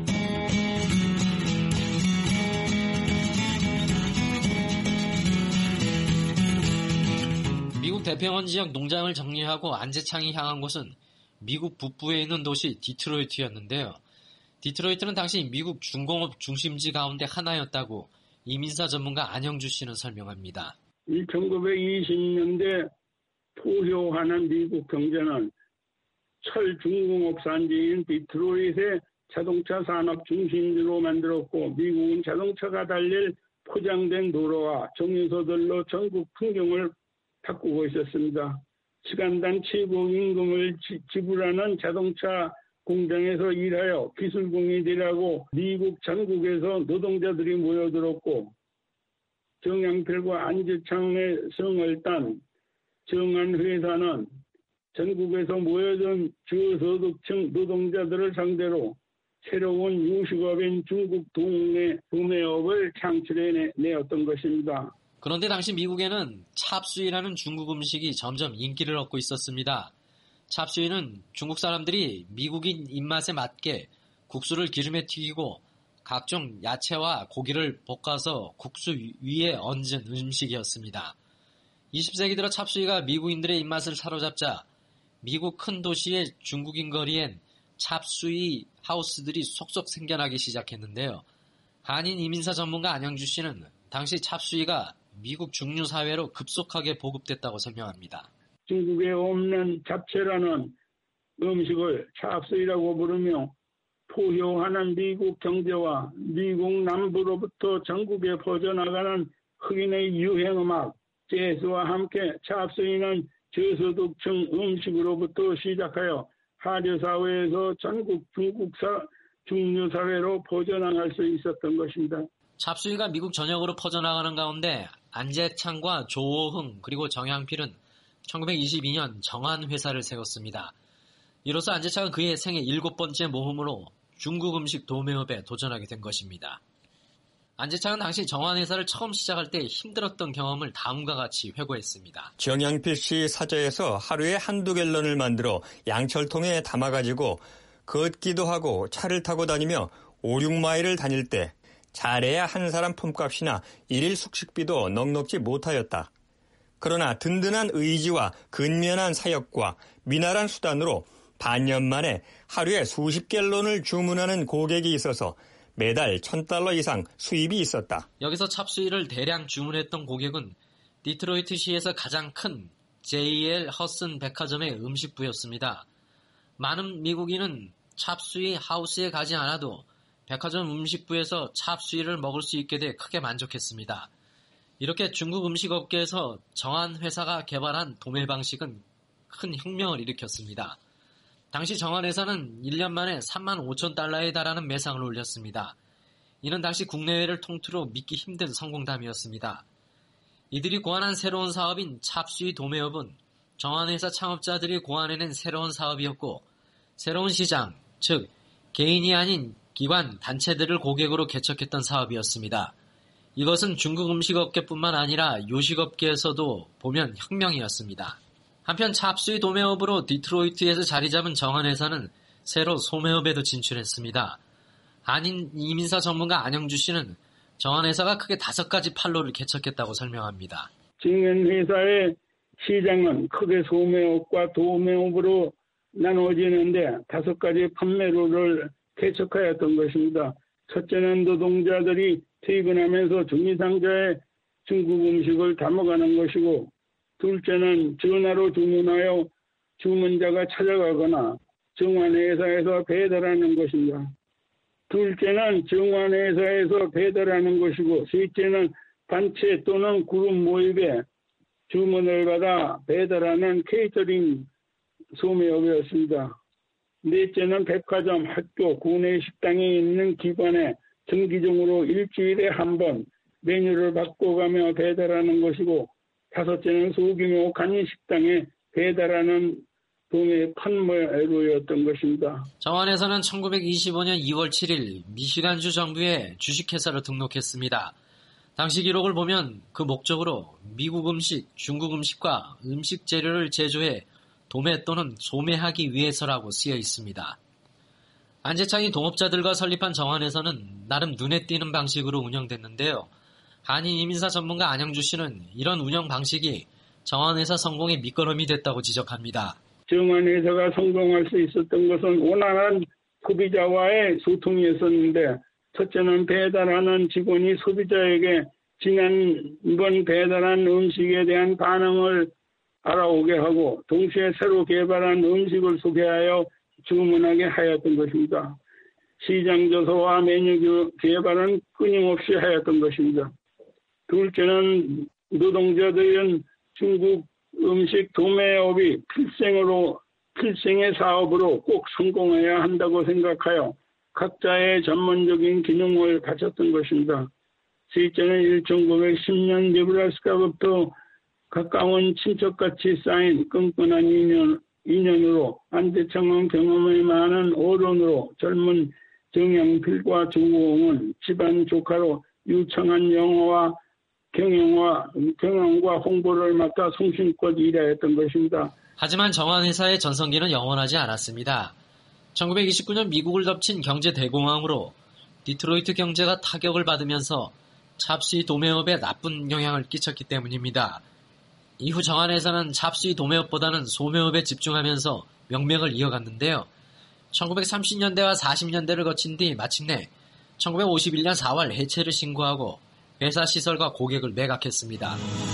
미국 대평원 지역 농장을 정리하고 안재창이 향한 곳은 미국 북부에 있는 도시 디트로이트였는데요. 디트로이트는 당시 미국 중공업 중심지 가운데 하나였다고 이민사 전문가 안형주 씨는 설명합니다. 천구백이십 년대 포효하는 미국 경제는 철 중공업 산지인 디트로이트의 자동차 산업 중심지로 만들었고 미국은 자동차가 달릴 포장된 도로와 정유소들로 전국 풍경을 바꾸고 있었습니다. 시간당 최고임금을 지, 지불하는 자동차 공장에서 일하여 기술공이 되라고 미국 전국에서 노동자들이 모여들었고 정양필과 안재창의 성을 딴 정한회사는 전국에서 모여든 저소득층 노동자들을 상대로 새로운 요식업인 중국 동네 도매업을 창출해내었던 것입니다. 그런데 당시 미국에는 찹수이라는 중국 음식이 점점 인기를 얻고 있었습니다. 찹수이는 중국 사람들이 미국인 입맛에 맞게 국수를 기름에 튀기고 각종 야채와 고기를 볶아서 국수 위에 얹은 음식이었습니다. 이십 세기 들어 찹수이가 미국인들의 입맛을 사로잡자 미국 큰 도시의 중국인 거리엔 찹수이 하우스들이 속속 생겨나기 시작했는데요. 한인 이민사 전문가 안영주 씨는 당시 찹수이가 미국 중류 사회로 급속하게 보급됐다고 설명합니다. 중국에 없는 잡채라는 음식을 찹수이라고 부르며 포효하는 미국 경제와 미국 남부로부터 전국에 퍼져나가는 흑인의 유행음악, 재즈와 함께 찹수이는 저소득층 음식으로부터 시작하여 하류사회에서 전국 중국사 중류사회로 퍼져나갈 수 있었던 것입니다. 찹수이가 미국 전역으로 퍼져나가는 가운데 안재창과 조호흥 그리고 정양필은 천구백이십이 년 정한회사를 세웠습니다. 이로써 안재창은 그의 생애 일곱 번째 모험으로 중국 음식 도매업에 도전하게 된 것입니다. 안재창은 당시 정한회사를 처음 시작할 때 힘들었던 경험을 다음과 같이 회고했습니다. 정양필 씨 사저에서 하루에 한두 갤런을 만들어 양철통에 담아가지고 걷기도 하고 차를 타고 다니며 오, 육 마일을 다닐 때 잘해야 한 사람 품값이나 일일 숙식비도 넉넉지 못하였다. 그러나 든든한 의지와 근면한 사역과 미나란 수단으로 반년 만에 하루에 수십 갤런을 주문하는 고객이 있어서 매달 천 달러 이상 수입이 있었다. 여기서 찹수이를 대량 주문했던 고객은 디트로이트시에서 가장 큰 제이엘 허슨 백화점의 음식부였습니다. 많은 미국인은 찹수이 하우스에 가지 않아도 백화점 음식부에서 찹수이를 먹을 수 있게 돼 크게 만족했습니다. 이렇게 중국 음식업계에서 정한회사가 개발한 도매 방식은 큰 혁명을 일으켰습니다. 당시 정한회사는 일 년 만에 삼만 오천 달러에 달하는 매상을 올렸습니다. 이는 당시 국내외를 통틀어 믿기 힘든 성공담이었습니다. 이들이 고안한 새로운 사업인 찹수이 도매업은 정한회사 창업자들이 고안해낸 새로운 사업이었고 새로운 시장, 즉 개인이 아닌 기관, 단체들을 고객으로 개척했던 사업이었습니다. 이것은 중국 음식업계뿐만 아니라 요식업계에서도 보면 혁명이었습니다. 한편 찹수이 도매업으로 디트로이트에서 자리 잡은 정한회사는 새로 소매업에도 진출했습니다. 한인 이민사 전문가 안영주 씨는 정한회사가 크게 다섯 가지 판로를 개척했다고 설명합니다. 정한회사의 시장은 크게 소매업과 도매업으로 나눠지는데 다섯 가지 판매로를 개척하였던 것입니다. 첫째는 노동자들이 퇴근하면서 주민상자에 중국 음식을 담아가는 것이고 둘째는 전화로 주문하여 주문자가 찾아가거나 정한회사에서 배달하는 것입니다. 둘째는 정한회사에서 배달하는 것이고 셋째는 단체 또는 그룹 모임에 주문을 받아 배달하는 케이터링 소매업이었습니다. 넷째는 백화점, 학교, 구내 식당에 있는 기관에 정기적으로 일주일에 한 번 메뉴를 바꿔가며 배달하는 것이고 다섯째는 소규모 간이식당에 배달하는 도매 판매로였던 것입니다. 정한회사는 천구백이십오 년 이월 칠일 미시간주 정부에 주식회사로 등록했습니다. 당시 기록을 보면 그 목적으로 미국 음식, 중국 음식과 음식 재료를 제조해 도매 또는 소매하기 위해서라고 쓰여 있습니다. 안재창이 동업자들과 설립한 정한회사는 나름 눈에 띄는 방식으로 운영됐는데요. 한인 이민사 전문가 안영주 씨는 이런 운영 방식이 정한회사 성공의 밑거름이 됐다고 지적합니다. 정한회사가 성공할 수 있었던 것은 원활한 소비자와의 소통이었었는데 첫째는 배달하는 직원이 소비자에게 지난번 배달한 음식에 대한 반응을 알아오게 하고 동시에 새로 개발한 음식을 소개하여 주문하게 하였던 것입니다. 시장 조사와 메뉴 개발은 끊임없이 하였던 것입니다. 둘째는 노동자들은 중국 음식 도매업이 필생으로, 필생의 사업으로 꼭 성공해야 한다고 생각하여 각자의 전문적인 기능을 갖췄던 것입니다. 셋째는 천구백십 년 네브라스카부터 가까운 친척같이 쌓인 끈끈한 인연, 인연으로 안재창은 경험이 많은 어른으로 젊은 정영필과 조우홍은 집안 조카로 유창한 영어와 경영과, 경영과 홍보를 맡아 성심껏 일하였던 것입니다. 하지만 정환회사의 전성기는 영원하지 않았습니다. 천구백이십구 년 미국을 덮친 경제 대공황으로 디트로이트 경제가 타격을 받으면서 찹시 도매업에 나쁜 영향을 끼쳤기 때문입니다. 이후 정환회사는 찹시 도매업보다는 소매업에 집중하면서 명맥을 이어갔는데요. 천구백삼십 년대와 사십 년대를 거친 뒤 마침내 천구백오십일 년 사월 해체를 신고하고 회사 시설과 고객을 매각했습니다.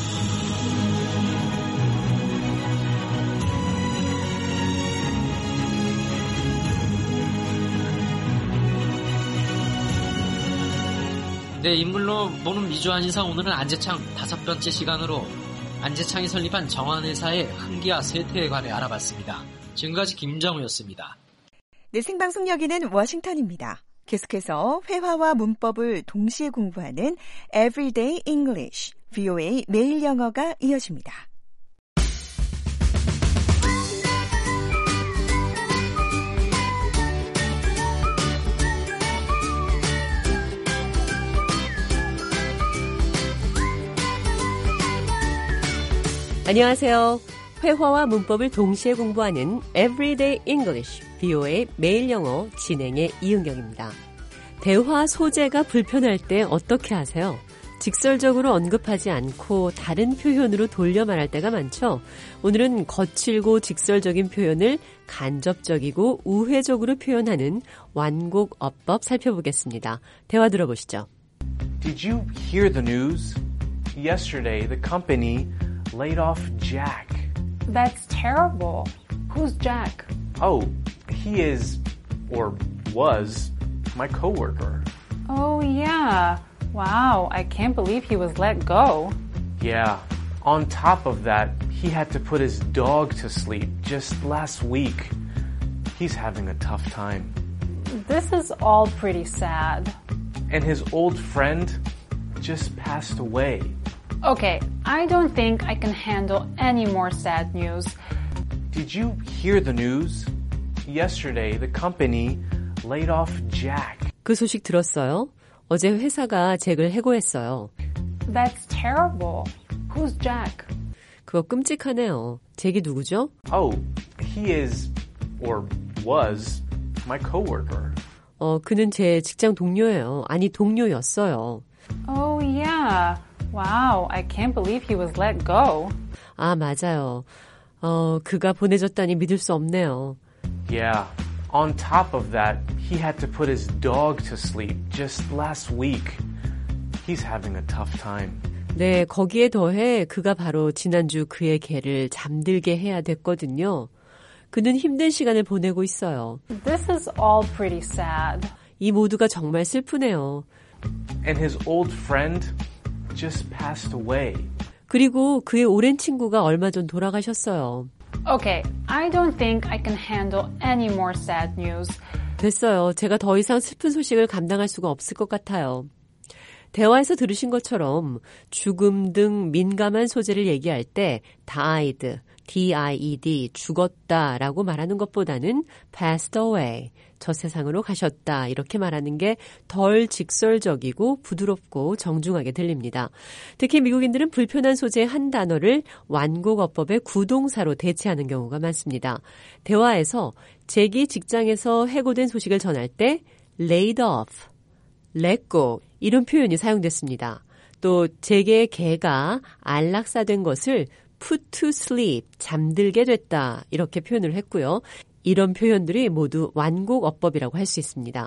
네, 인물로 보는 미주한 인사, 오늘은 안재창 다섯 번째 시간으로 안재창이 설립한 정환회사의 흥기와 쇠퇴에 관해 알아봤습니다. 지금까지 김정우였습니다. 네, 생방송 여기는 워싱턴입니다. 계속해서 회화와 문법을 동시에 공부하는 Everyday English, 브이오에이 매일 영어가 이어집니다. 안녕하세요. 회화와 문법을 동시에 공부하는 Everyday English, 브이오에이 매일 영어 진행의 이은경입니다. 대화 소재가 불편할 때 어떻게 하세요? 직설적으로 언급하지 않고 다른 표현으로 돌려 말할 때가 많죠. 오늘은 거칠고 직설적인 표현을 간접적이고 우회적으로 표현하는 완곡 어법 살펴보겠습니다. 대화 들어보시죠. Did you hear the news? Yesterday, the company laid off Jack. That's terrible. Who's Jack? Oh, he is, or was, my coworker. Oh, yeah. Wow, I can't believe he was let go. Yeah. On top of that, he had to put his dog to sleep just last week. He's having a tough time. This is all pretty sad. And his old friend just passed away. Okay, I don't think I can handle any more sad news. Did you hear the news? Yesterday, the company laid off Jack. 그 소식 들었어요? 어제 회사가 잭을 해고했어요. That's terrible. Who's Jack? 그거 끔찍하네요. 잭이 누구죠? Oh, he is, or was, my coworker. 어, 그는 제 직장 동료예요. 아니, 동료였어요. Oh, yeah. Wow, I can't believe he was let go. 아, 맞아요. 어, 그가 보내졌다니 믿을 수 없네요. Yeah. On top of that, he had to put his dog to sleep just last week. He's having a tough time. 네, 거기에 더해 그가 바로 지난주 그의 개를 잠들게 해야 됐거든요. 그는 힘든 시간을 보내고 있어요. This is all pretty sad. 이 모두가 정말 슬프네요. And his old friend just passed away. 그리고 그의 오랜 친구가 얼마 전 돌아가셨어요. Okay, I don't think I can handle any more sad news. 됐어요. 제가 더 이상 슬픈 소식을 감당할 수가 없을 것 같아요. 대화에서 들으신 것처럼 죽음 등 민감한 소재를 얘기할 때 died, D-I-E-D, 죽었다라고 말하는 것보다는 passed away, 저 세상으로 가셨다 이렇게 말하는 게 덜 직설적이고 부드럽고 정중하게 들립니다. 특히 미국인들은 불편한 소재의 한 단어를 완곡어법의 구동사로 대체하는 경우가 많습니다. 대화에서 잭이 직장에서 해고된 소식을 전할 때 laid off, let go 이런 표현이 사용됐습니다. 또 잭의 개가 안락사된 것을 put to sleep, 잠들게 됐다 이렇게 표현을 했고요. 이런 표현들이 모두 완곡어법이라고 할 수 있습니다.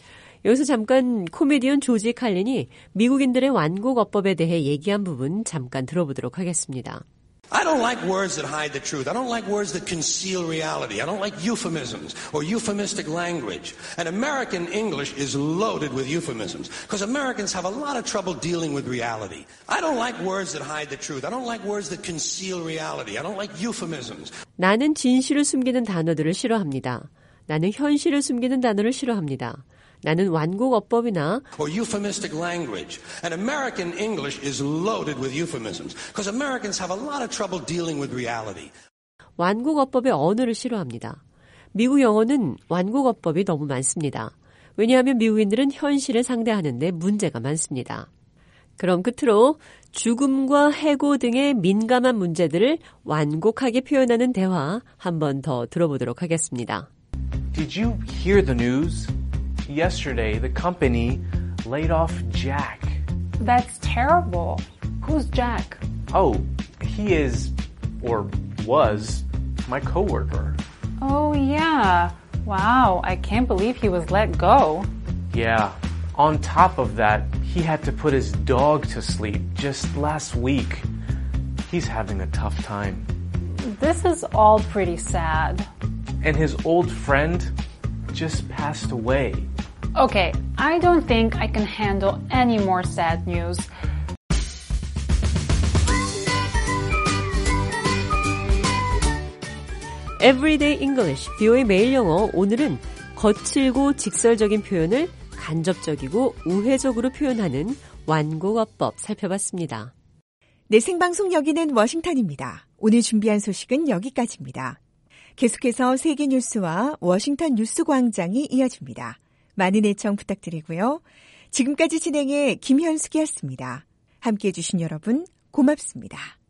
여기서 잠깐 코미디언 조지 칼린이 미국인들의 완곡어법에 대해 얘기한 부분 잠깐 들어보도록 하겠습니다. I don't like words that hide the truth. I don't like words that conceal reality. I don't like euphemisms or euphemistic language. And American English is loaded with euphemisms because Americans have a lot of trouble dealing with reality. I don't like words that hide the truth. I don't like words that conceal reality. I don't like euphemisms. 나는 진실을 숨기는 단어들을 싫어합니다. 나는 현실을 숨기는 단어를 싫어합니다. 나는 완곡 어법이나 or euphemistic language. And American English is loaded with euphemisms because Americans have a lot of trouble dealing with reality. 완곡 어법의 언어를 싫어합니다. 미국 영어는 완곡 어법이 너무 많습니다. 왜냐하면 미국인들은 현실을 상대하는데 문제가 많습니다. 그럼 끝으로 죽음과 해고 등의 민감한 문제들을 완곡하게 표현하는 대화 한 번 더 들어보도록 하겠습니다. Did you hear the news? Yesterday, the company laid off Jack. That's terrible. Who's Jack? Oh, he is, or was, my coworker. Oh, yeah. Wow, I can't believe he was let go. Yeah. On top of that, he had to put his dog to sleep just last week. He's having a tough time. This is all pretty sad. And his old friend just passed away. Okay, I don't think I can handle any more sad news. Everyday English, 비오의 매일 영어. 오늘은 거칠고 직설적인 표현을 간접적이고 우회적으로 표현하는 완곡어법 살펴봤습니다. 네, 생방송 여기는 워싱턴입니다. 오늘 준비한 소식은 여기까지입니다. 계속해서 세계 뉴스와 워싱턴 뉴스광장이 이어집니다. 많은 애청 부탁드리고요. 지금까지 진행해 김현숙이었습니다. 함께해 주신 여러분 고맙습니다.